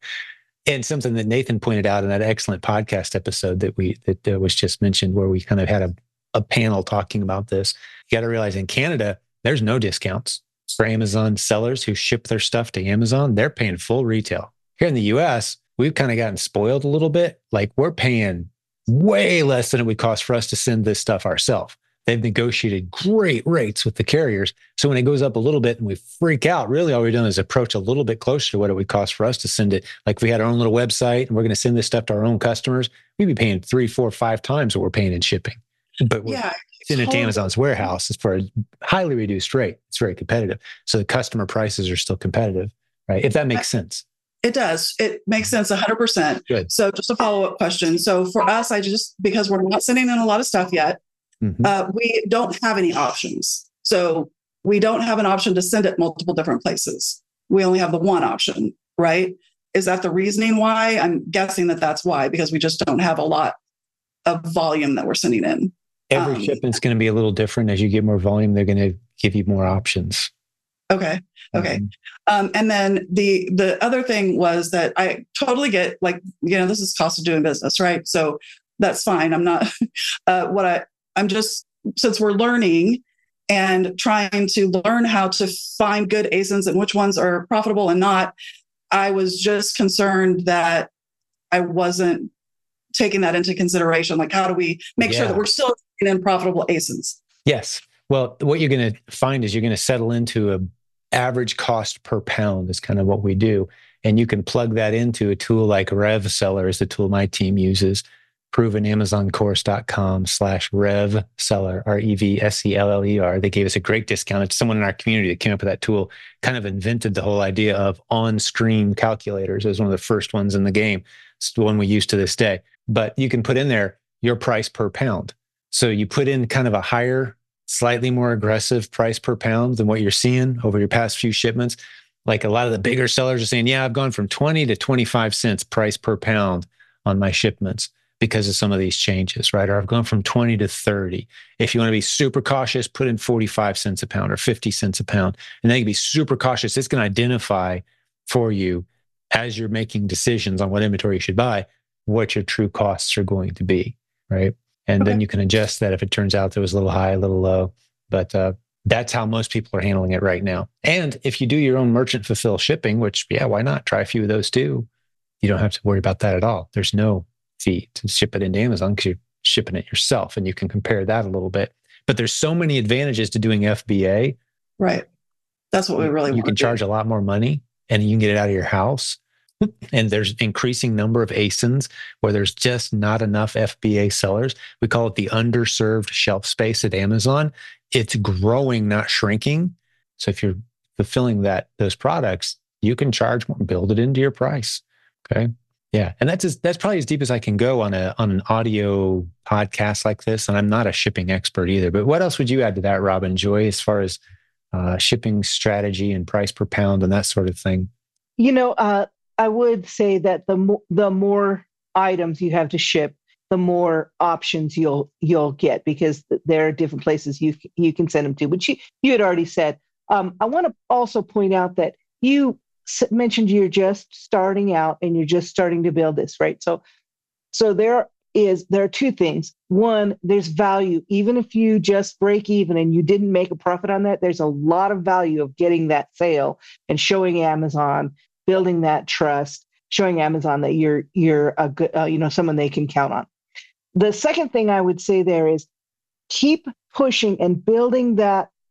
And something that Nathan pointed out in that excellent podcast episode that we that uh, was just mentioned, where we kind of had a, a panel talking about this. You got to realize in Canada, there's no discounts for Amazon sellers who ship their stuff to Amazon. They're paying full retail. Here in the U S, we've kind of gotten spoiled a little bit. Like we're paying way less than it would cost for us to send this stuff ourselves. They've negotiated great rates with the carriers. So when it goes up a little bit and we freak out, really all we've done is approach a little bit closer to what it would cost for us to send it. Like if we had our own little website and we're going to send this stuff to our own customers, we'd be paying three, four, five times what we're paying in shipping. But we're
Yeah,
sending it to
totally.
Amazon's warehouse is for a highly reduced rate. It's very competitive. So the customer prices are still competitive, right? If that makes sense.
It does. It makes sense one hundred percent.
Good.
So just a follow-up question. So for us, I just, because we're not sending in a lot of stuff yet,
Mhm.
uh, we don't have any options. So we don't have an option to send it multiple different places. We only have the one option, right? Is that the reasoning why? I'm guessing that that's why, because we just don't have a lot of volume that we're sending in.
Every
Um,
shipment's going to be a little different. As you get more volume, they're going to give you more options.
Okay. Okay.
Mhm.
Um, and then the the other thing was that I totally get, like, you know, this is cost of doing business, right? So that's fine. I'm not uh, what I I'm just, since we're learning and trying to learn how to find good A S I Ns and which ones are profitable and not, I was just concerned that I wasn't taking that into consideration. Like, how do we make sure
Yeah.
that we're still taking in profitable A S I Ns?
Yes. Well, what you're going to find is you're going to settle into a average cost per pound is kind of what we do. And you can plug that into a tool like RevSeller is the tool my team uses. proven amazon course dot com slash rev seller, R E V S E L L E R. They gave us a great discount. It's someone in our community that came up with that tool, kind of invented the whole idea of on-screen calculators. It was one of the first ones in the game. It's the one we use to this day. But you can put in there your price per pound. So you put in kind of a higher, slightly more aggressive price per pound than what you're seeing over your past few shipments. Like a lot of the bigger sellers are saying, yeah, I've gone from twenty to twenty-five cents price per pound on my shipments because of some of these changes, right? Or I've gone from twenty to thirty. If you want to be super cautious, put in forty-five cents a pound or fifty cents a pound. And then you can be super cautious. It's going to identify for you as you're making decisions on what inventory you should buy, what your true costs are going to be, right? And
Okay.
then you can adjust that if it turns out there was a little high, a little low. But uh, that's how most people are handling it right now. And if you do your own merchant fulfill shipping, which, yeah, why not? Try a few of those too. You don't have to worry about that at all. There's no fee to ship it into Amazon because you're shipping it yourself, and you can compare that a little bit. But there's so many advantages to doing F B A.
Right. That's what we really
You
want
can
to do.
charge a lot more money and you can get it out of your house. And there's increasing number of A S I Ns where there's just not enough F B A sellers. We call it the underserved shelf space at Amazon. It's growing, not shrinking. So if you're fulfilling that those products, you can charge more, build it into your price. Okay. Yeah. And that's as, that's probably as deep as I can go on a on an audio podcast like this. And I'm not a shipping expert either. But what else would you add to that, Robin Joy, as far as uh, shipping strategy and price per pound and that sort of thing?
You know, uh, I would say that the mo- the more items you have to ship, the more options you'll you'll get, because there are different places you you can send them to. But you you had already said. Um, I want to also point out that you s- mentioned you're just starting out and you're just starting to build this, right? So so there is there are two things. One, there's value. Even if you just break even and you didn't make a profit on that, there's a lot of value of getting that sale and showing Amazon, building that trust, showing Amazon that you're you're a good, uh, you know, someone they can count on. The second thing I would say there is keep pushing and building that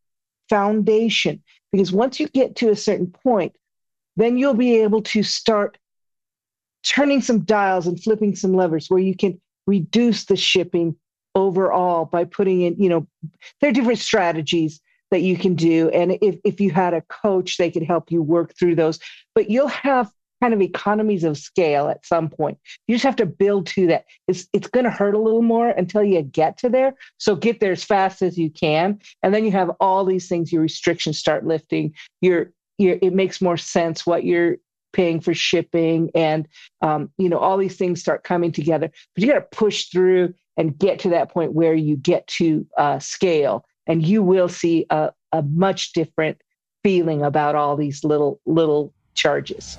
foundation, because once you get to a certain point, then you'll be able to start turning some dials and flipping some levers where you can reduce the shipping overall by putting in, you know, there are different strategies that you can do. And if, if you had a coach, they could help you work through those. But you'll have kind of economies of scale at some point. You just have to build to that. It's it's going to hurt a little more until you get to there. So get there as fast as you can. And then you have all these things, your restrictions start lifting. Your, your, it makes more sense what you're paying for shipping. And, um, you know, all these things start coming together. But you got to push through and get to that point where you get to uh, scale. And you will see a, a much different feeling about all these little, little charges.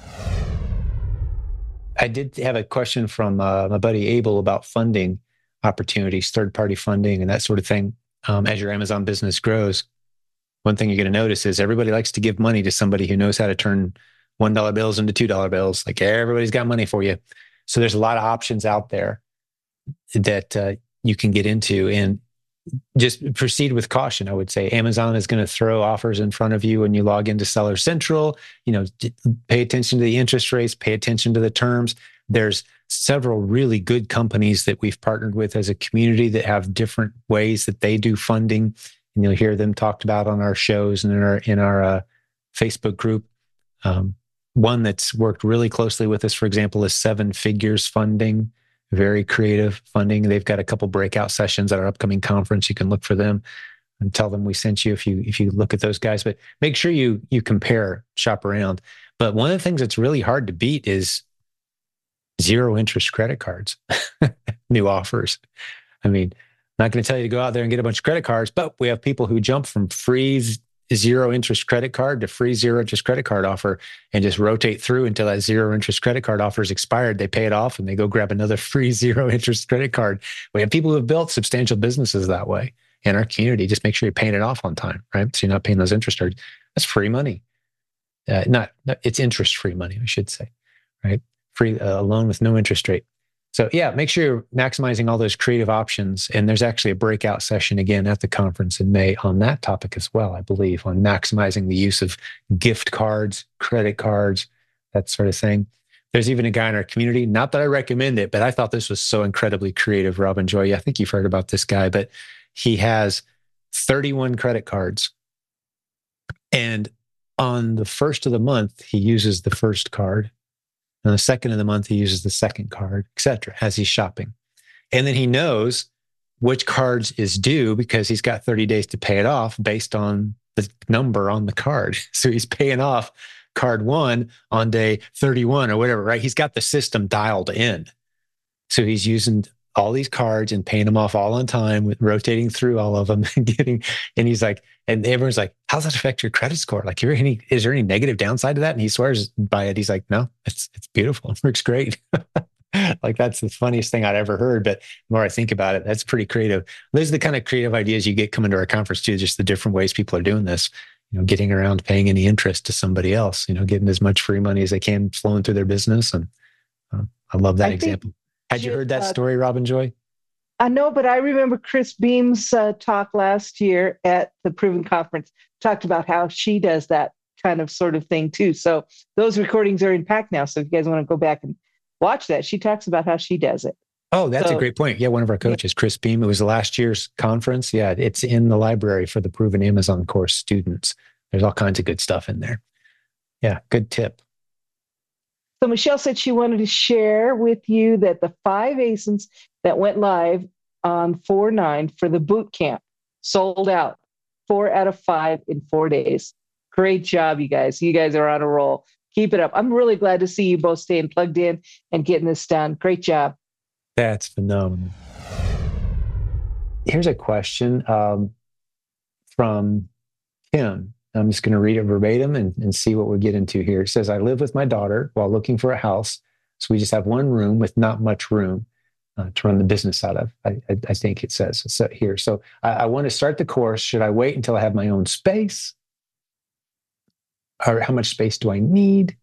I did have a question from uh, my buddy Abel about funding opportunities, third-party funding and that sort of thing. Um, as your Amazon business grows, one thing you're going to notice is everybody likes to give money to somebody who knows how to turn one dollar bills into two dollar bills. Like everybody's got money for you. So there's a lot of options out there that uh, you can get into, and just proceed with caution. I would say Amazon is going to throw offers in front of you when you log into Seller Central. You know, pay attention to the interest rates, pay attention to the terms. There's several really good companies that we've partnered with as a community that have different ways that they do funding, and you'll hear them talked about on our shows and in our in our uh, Facebook group. Um, one that's worked really closely with us, for example, is Seven Figures Funding. Very creative funding. They've got a couple breakout sessions at our upcoming conference. You can look for them and tell them we sent you if you if you look at those guys. But make sure you you compare, shop around. But one of the things that's really hard to beat is zero interest credit cards, new offers. I mean, I'm not going to tell you to go out there and get a bunch of credit cards, but we have people who jump from free zero interest credit card to free zero interest credit card offer and just rotate through until that zero interest credit card offer is expired. They pay it off and they go grab another free zero interest credit card. We have people who have built substantial businesses that way in our community. Just make sure you're paying it off on time, right? So you're not paying those interest charges. That's free money. Uh, not, it's interest-free money, I should say, right? Free, uh, a loan with no interest rate. So yeah, make sure you're maximizing all those creative options. And there's actually a breakout session again at the conference in May on that topic as well, I believe, on maximizing the use of gift cards, credit cards, that sort of thing. There's even a guy in our community, not that I recommend it, but I thought this was so incredibly creative, Robin Joy. I think you've heard about this guy, but he has thirty-one credit cards. And on the first of the month, he uses the first card. On the second of the month, he uses the second card, et cetera, as he's shopping. And then he knows which cards is due because he's got thirty days to pay it off based on the number on the card. So he's paying off card one on day thirty-one or whatever, right? He's got the system dialed in. So he's using all these cards and paying them off all on time, with rotating through all of them and getting, and he's like, and everyone's like, how does that affect your credit score? Like, are any, is there any negative downside to that? And he swears by it. He's like, no, it's, it's beautiful. It works great. Like, that's the funniest thing I'd ever heard. But the more I think about it, that's pretty creative. Those are the kind of creative ideas you get coming to our conference too, just the different ways people are doing this, you know, getting around paying any interest to somebody else, you know, getting as much free money as they can flowing through their business. And uh, I love that I example. Had you heard that story, Robin Joy?
I know, but I remember Chris Beam's uh, talk last year at the Proven Conference, talked about how she does that kind of sort of thing too. So those recordings are in Pack now. So if you guys want to go back and watch that, she talks about how she does it.
Oh, that's
so,
a great point. Yeah, one of our coaches, Chris Beam, it was last year's conference. Yeah, it's in the library for the Proven Amazon course students. There's all kinds of good stuff in there. Yeah, good tip.
So Michelle said she wanted to share with you that the five A S I Ns that went live on four nine for the boot camp sold out. Four out of five in four days. Great job, you guys. You guys are on a roll. Keep it up. I'm really glad to see you both staying plugged in and getting this done. Great job.
That's phenomenal. Here's a question um, from Kim. I'm just going to read it verbatim and, and see what we get into here. It says, I live with my daughter while looking for a house. So we just have one room with not much room uh, to run the business out of, I, I, I think it says so here. So I, I want to start the course. Should I wait until I have my own space? Or how much space do I need?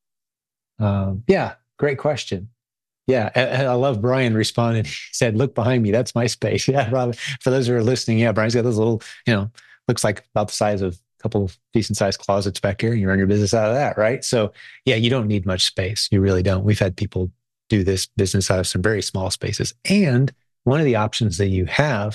Um, yeah, great question. Yeah, I, I love Brian responded. He said, look behind me. That's my space. Yeah, Robin, for those who are listening, yeah, Brian's got those little, you know, looks like about the size of a couple of decent sized closets back here, and you run your business out of that, right? So yeah, you don't need much space. You really don't. We've had people do this business out of some very small spaces. And one of the options that you have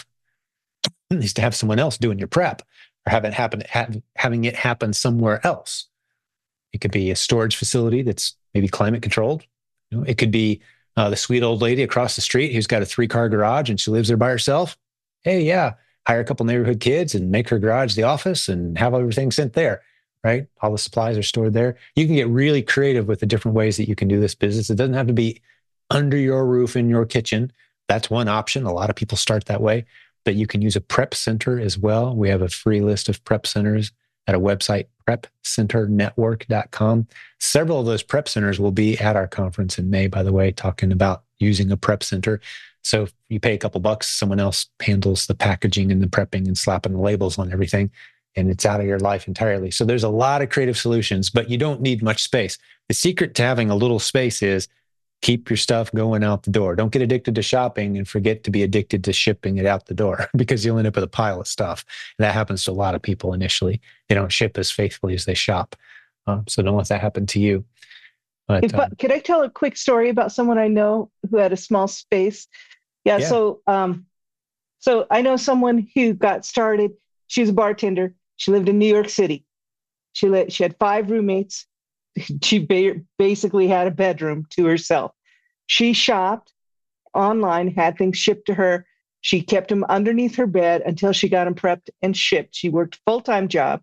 is to have someone else doing your prep, or have it happen, have, having it happen somewhere else. It could be a storage facility that's maybe climate controlled. You know, it could be uh, the sweet old lady across the street who's got a three car garage and she lives there by herself. Hey, yeah, hire a couple neighborhood kids and make her garage the office and have everything sent there, right? All the supplies are stored there. You can get really creative with the different ways that you can do this business. It doesn't have to be under your roof in your kitchen. That's one option. A lot of people start that way, but you can use a prep center as well. We have a free list of prep centers at a website, prep center network dot com. Several of those prep centers will be at our conference in May, by the way, talking about using a prep center. So if you pay a couple bucks, someone else handles the packaging and the prepping and slapping the labels on everything, and it's out of your life entirely. So there's a lot of creative solutions, but you don't need much space. The secret to having a little space is keep your stuff going out the door. Don't get addicted to shopping and forget to be addicted to shipping it out the door, because you'll end up with a pile of stuff. And that happens to a lot of people initially. They don't ship as faithfully as they shop. Um, so don't let that happen to you. But,
if,
um,
could I tell a quick story about someone I know who had a small space? Yeah.
Yeah.
So, um, so I know someone who got started. She was a bartender. She lived in New York City. She let, she had five roommates. She ba- basically had a bedroom to herself. She shopped online, had things shipped to her. She kept them underneath her bed until she got them prepped and shipped. She worked a full-time job.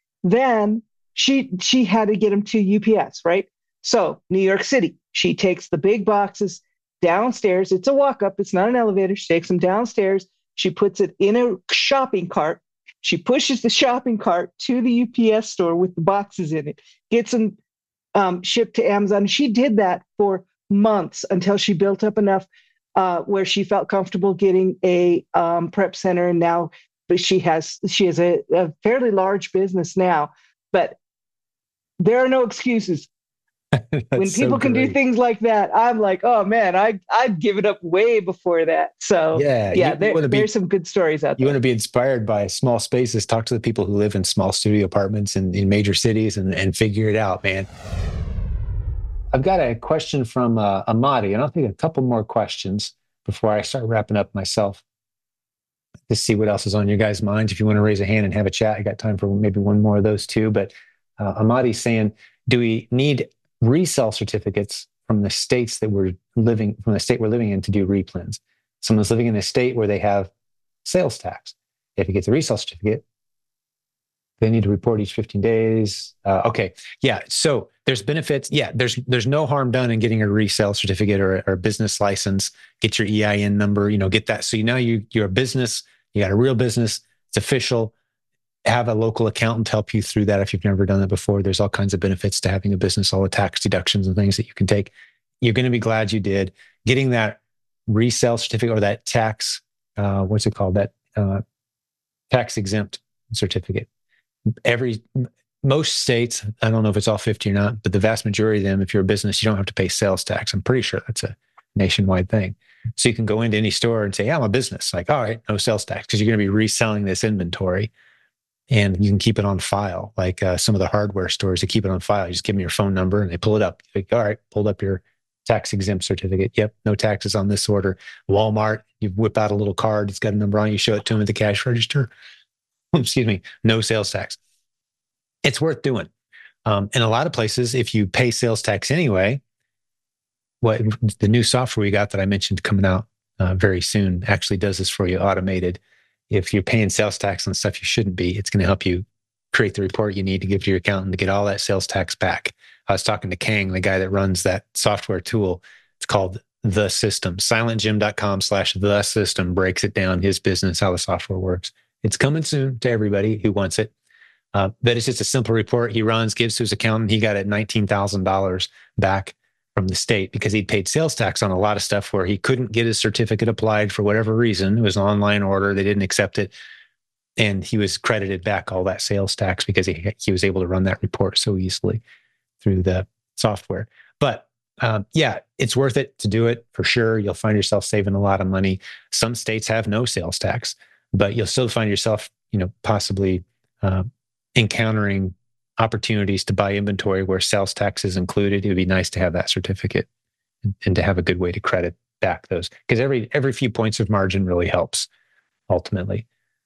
Then she she had to get them to U P S, right? So New York City, she takes the big boxes downstairs. It's a walk-up. It's not an elevator. She takes them downstairs. She puts it in a shopping cart. She pushes the shopping cart to the U P S store with the boxes in it, gets them Um, shipped to Amazon. She did that for months until she built up enough uh, where she felt comfortable getting a um, prep center. And now she has she has a, a fairly large business now. But there are no excuses. When people
so
can do
great.
things like that, I'm like, oh man, I I'd give it up way before that. So
Yeah,
yeah,
you- you
there,
wanna be-
there's some good stories out
You
there.
want to be inspired by small spaces, talk to the people who live in small studio apartments in, in major cities and, and figure it out, man. I've got a question from uh, Amadi, and I'll take a couple more questions before I start wrapping up myself to see what else is on your guys' minds. If you want to raise a hand and have a chat, I got time for maybe one more of those too. But uh, Amadi's saying, do we need resale certificates from the states that we're living, from the state we're living in to do replens? Someone's living in a state where they have sales tax. If he gets a resale certificate, they need to report each fifteen days. Uh, okay. Yeah. So there's benefits. Yeah. There's, there's no harm done in getting a resale certificate or, or a business license. Get your E I N number, you know, get that. So you know, you, you're a business, you got a real business. It's official. Have a local accountant help you through that. If you've never done that before, there's all kinds of benefits to having a business, all the tax deductions and things that you can take. You're going to be glad you did. Getting that resale certificate or that tax, uh, what's it called? That uh, tax exempt certificate. Every most states, I don't know if it's all fifty or not, but the vast majority of them, if you're a business, you don't have to pay sales tax. I'm pretty sure that's a nationwide thing. So you can go into any store and say, yeah, I'm a business. Like, all right, no sales tax, because you're going to be reselling this inventory and you can keep it on file. Like uh, some of the hardware stores, they keep it on file. You just give them your phone number and they pull it up. Like, all right, pulled up your tax exempt certificate. Yep, no taxes on this order. Walmart, you whip out a little card. It's got a number on it. You show it to them at the cash register. Excuse me, no sales tax. It's worth doing. Um, in a lot of places, if you pay sales tax anyway, what the new software we got that I mentioned coming out uh, very soon actually does this for you automated. If you're paying sales tax on stuff you shouldn't be, it's going to help you create the report you need to give to your accountant to get all that sales tax back. I was talking to Kang, the guy that runs that software tool. It's called The System. silent jim dot com slash The System breaks it down, his business, how the software works. It's coming soon to everybody who wants it. Uh, but it's just a simple report he runs, gives to his accountant. He got it nineteen thousand dollars back from the state because he'd paid sales tax on a lot of stuff where he couldn't get his certificate applied for whatever reason. It was an online order. They didn't accept it. And he was credited back all that sales tax because he, he was able to run that report so easily through the software. But um, yeah, it's worth it to do it for sure. You'll find yourself saving a lot of money. Some states have no sales tax, but you'll still find yourself you know, possibly uh, encountering opportunities to buy inventory where sales tax is included, it would be nice to have that certificate and, and to have a good way to credit back those, because every every few points of margin really helps ultimately.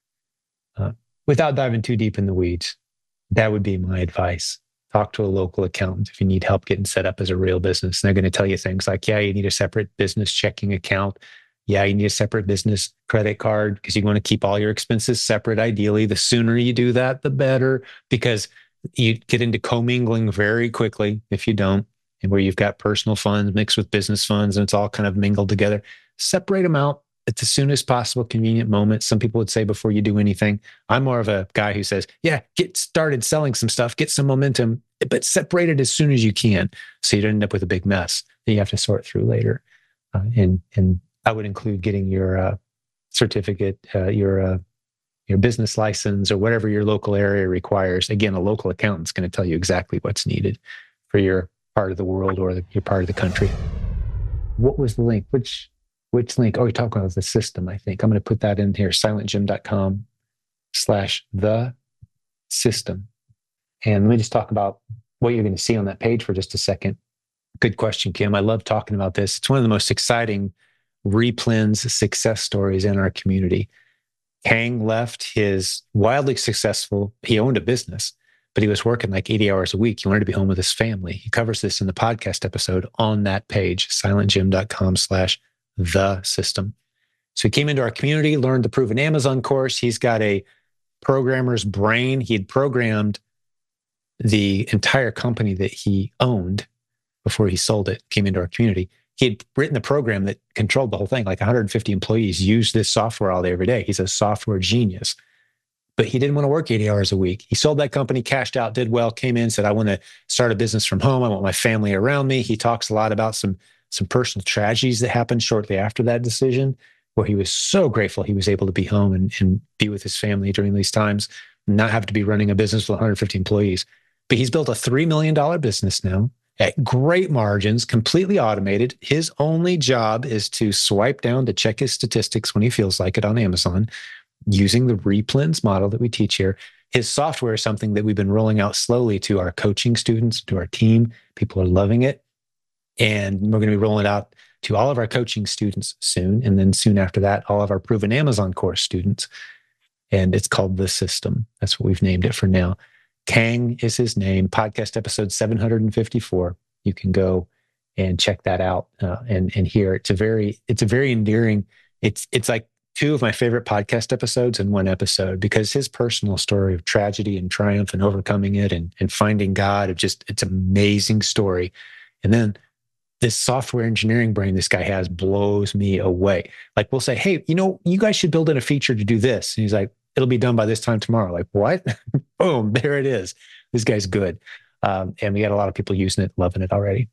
Uh, without diving too deep in the weeds, that would be my advice. Talk to a local accountant if you need help getting set up as a real business. And they're going to tell you things like, yeah, you need a separate business checking account. Yeah, you need a separate business credit card because you want to keep all your expenses separate. Ideally, the sooner you do that, the better, because you get into commingling very quickly if you don't, and where you've got personal funds mixed with business funds and it's all kind of mingled together. Separate them out at the soonest possible convenient moment. Some people would say before you do anything. I'm more of a guy who says, yeah, get started selling some stuff, get some momentum, but separate it as soon as you can so you don't end up with a big mess that you have to sort through later. Uh, and and I would include getting your uh, certificate, uh, your uh, your business license, or whatever your local area requires. Again, a local accountant's going to tell you exactly what's needed for your part of the world or the, your part of the country. What was the link? Which which link? Oh, you're talking about the system, I think. I'm going to put that in here, silentjim.com slash the system. And let me just talk about what you're going to see on that page for just a second. Good question, Kim. I love talking about this. It's one of the most exciting Replens success stories in our community. Kang left his wildly successful, he owned a business, but he was working like eighty hours a week. He wanted to be home with his family. He covers this in the podcast episode on that page, silentjim.com slash the system. So he came into our community, learned the Proven Amazon course. He's got a programmer's brain. He had programmed the entire company that he owned before he sold it, came into our community. He had written the program that controlled the whole thing. Like one hundred fifty employees use this software all day, every day. He's a software genius. But he didn't want to work eighty hours a week. He sold that company, cashed out, did well, came in, said, I want to start a business from home. I want my family around me. He talks a lot about some, some personal tragedies that happened shortly after that decision, where he was so grateful he was able to be home and, and be with his family during these times, and not have to be running a business with one hundred fifty employees. But he's built a three million dollars business now at great margins, completely automated. His only job is to swipe down to check his statistics when he feels like it on Amazon, using the Replens model that we teach here. His software is something that we've been rolling out slowly to our coaching students, to our team. People are loving it. And we're going to be rolling it out to all of our coaching students soon. And then soon after that, all of our Proven Amazon course students. And it's called The System. That's what we've named it for now. Kang is his name. Podcast episode seven hundred fifty-four. You can go and check that out uh, and and hear. It's a very it's a very endearing. It's it's like two of my favorite podcast episodes in one episode, because his personal story of tragedy and triumph and overcoming it and and finding God, it just it's an amazing story. And then this software engineering brain this guy has blows me away. Like we'll say, hey, you know, you guys should build in a feature to do this. And he's like, it'll be done by this time tomorrow. Like, what? Boom, there it is. This guy's good. Um, and we got a lot of people using it, loving it already.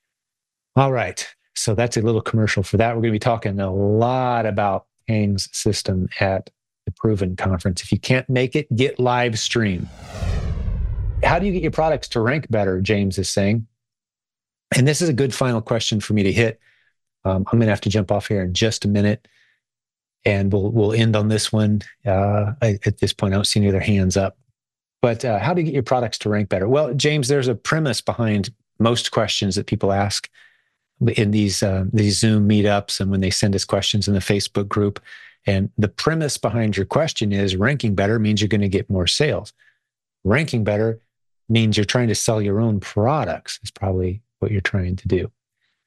All right. So that's a little commercial for that. We're going to be talking a lot about Kang's system at the Proven Conference. If you can't make it, get live stream. How do you get your products to rank better, James is saying? And this is a good final question for me to hit. Um, I'm going to have to jump off here in just a minute. And we'll we'll end on this one. Uh, I, at this point, I don't see any other hands up. But uh, how do you get your products to rank better? Well, James, there's a premise behind most questions that people ask in these uh, these Zoom meetups and when they send us questions in the Facebook group. And the premise behind your question is ranking better means you're going to get more sales. Ranking better means you're trying to sell your own products is probably what you're trying to do.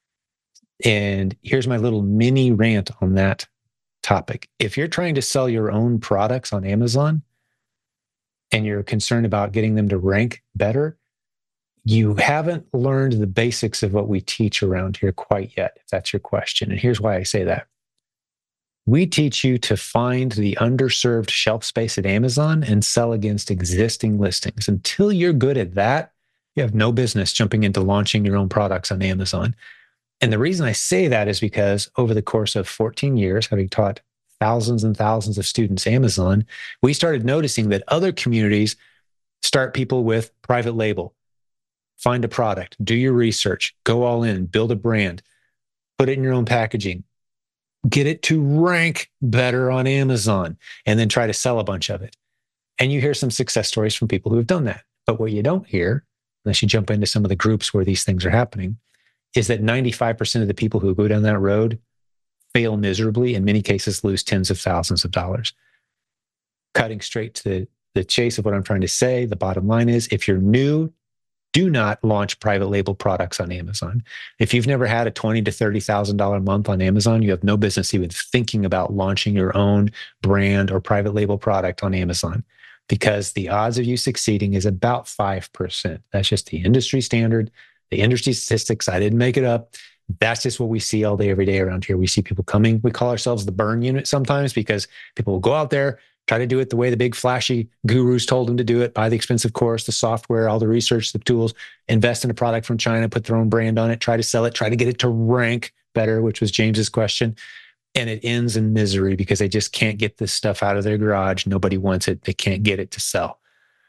And here's my little mini rant on that topic. If you're trying to sell your own products on Amazon and you're concerned about getting them to rank better, you haven't learned the basics of what we teach around here quite yet, if that's your question. And here's why I say that. We teach you to find the underserved shelf space at Amazon and sell against existing listings. Until you're good at that, you have no business jumping into launching your own products on Amazon. And the reason I say that is because over the course of fourteen years, having taught thousands and thousands of students Amazon, we started noticing that other communities start people with private label. Find a product, do your research, go all in, build a brand, put it in your own packaging, get it to rank better on Amazon, and then try to sell a bunch of it. And you hear some success stories from people who have done that. But what you don't hear, unless you jump into some of the groups where these things are happening, is that ninety-five percent of the people who go down that road fail miserably, in many cases lose tens of thousands of dollars. Cutting straight to the, the chase of what I'm trying to say, the bottom line is, if you're new, do not launch private label products on Amazon. If you've never had a twenty thousand to thirty thousand dollars a month on Amazon, you have no business even thinking about launching your own brand or private label product on Amazon, because the odds of you succeeding is about five percent. That's just the industry standard, the industry statistics. I didn't make it up. That's just what we see all day, every day around here. We see people coming. We call ourselves the burn unit sometimes, because people will go out there, try to do it the way the big flashy gurus told them to do it, buy the expensive course, the software, all the research, the tools, invest in a product from China, put their own brand on it, try to sell it, try to get it to rank better, which was James's question. And it ends in misery because they just can't get this stuff out of their garage. Nobody wants it. They can't get it to sell.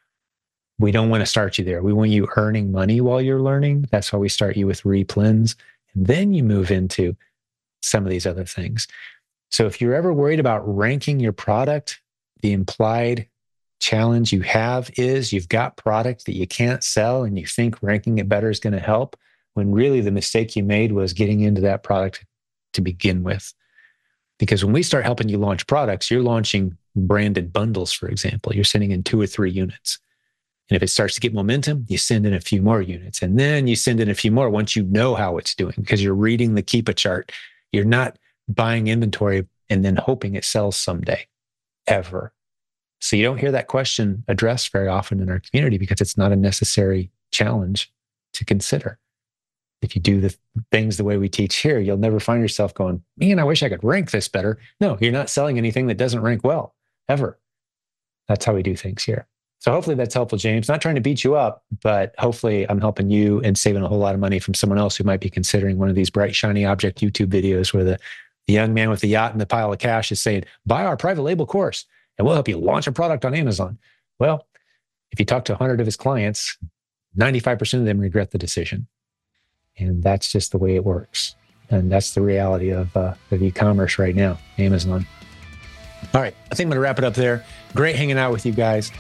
We don't want to start you there. We want you earning money while you're learning. That's why we start you with replens. And then you move into some of these other things. So if you're ever worried about ranking your product, the implied challenge you have is you've got product that you can't sell and you think ranking it better is going to help, when really the mistake you made was getting into that product to begin with. Because when we start helping you launch products, you're launching branded bundles, for example. You're sending in two or three units. And if it starts to get momentum, you send in a few more units. And then you send in a few more once you know how it's doing, because you're reading the Keepa chart. You're not buying inventory and then hoping it sells someday, ever. So you don't hear that question addressed very often in our community because it's not a necessary challenge to consider. If you do the things the way we teach here, you'll never find yourself going, man, I wish I could rank this better. No, you're not selling anything that doesn't rank well, ever. That's how we do things here. So hopefully that's helpful, James. Not trying to beat you up, but hopefully I'm helping you and saving a whole lot of money from someone else who might be considering one of these bright, shiny object YouTube videos where the, the young man with the yacht and the pile of cash is saying, buy our private label course and we'll help you launch a product on Amazon. Well, if you talk to one hundred of his clients, ninety-five percent of them regret the decision. And that's just the way it works. And that's the reality of, uh, of e-commerce right now, Amazon. All right, I think I'm going to wrap it up there. Great hanging out with you guys.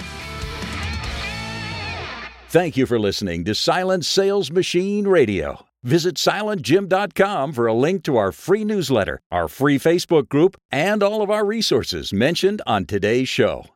Thank you for listening to Silent Sales Machine Radio. Visit silent jim dot com for a link to our free newsletter, our free Facebook group, and all of our resources mentioned on today's show.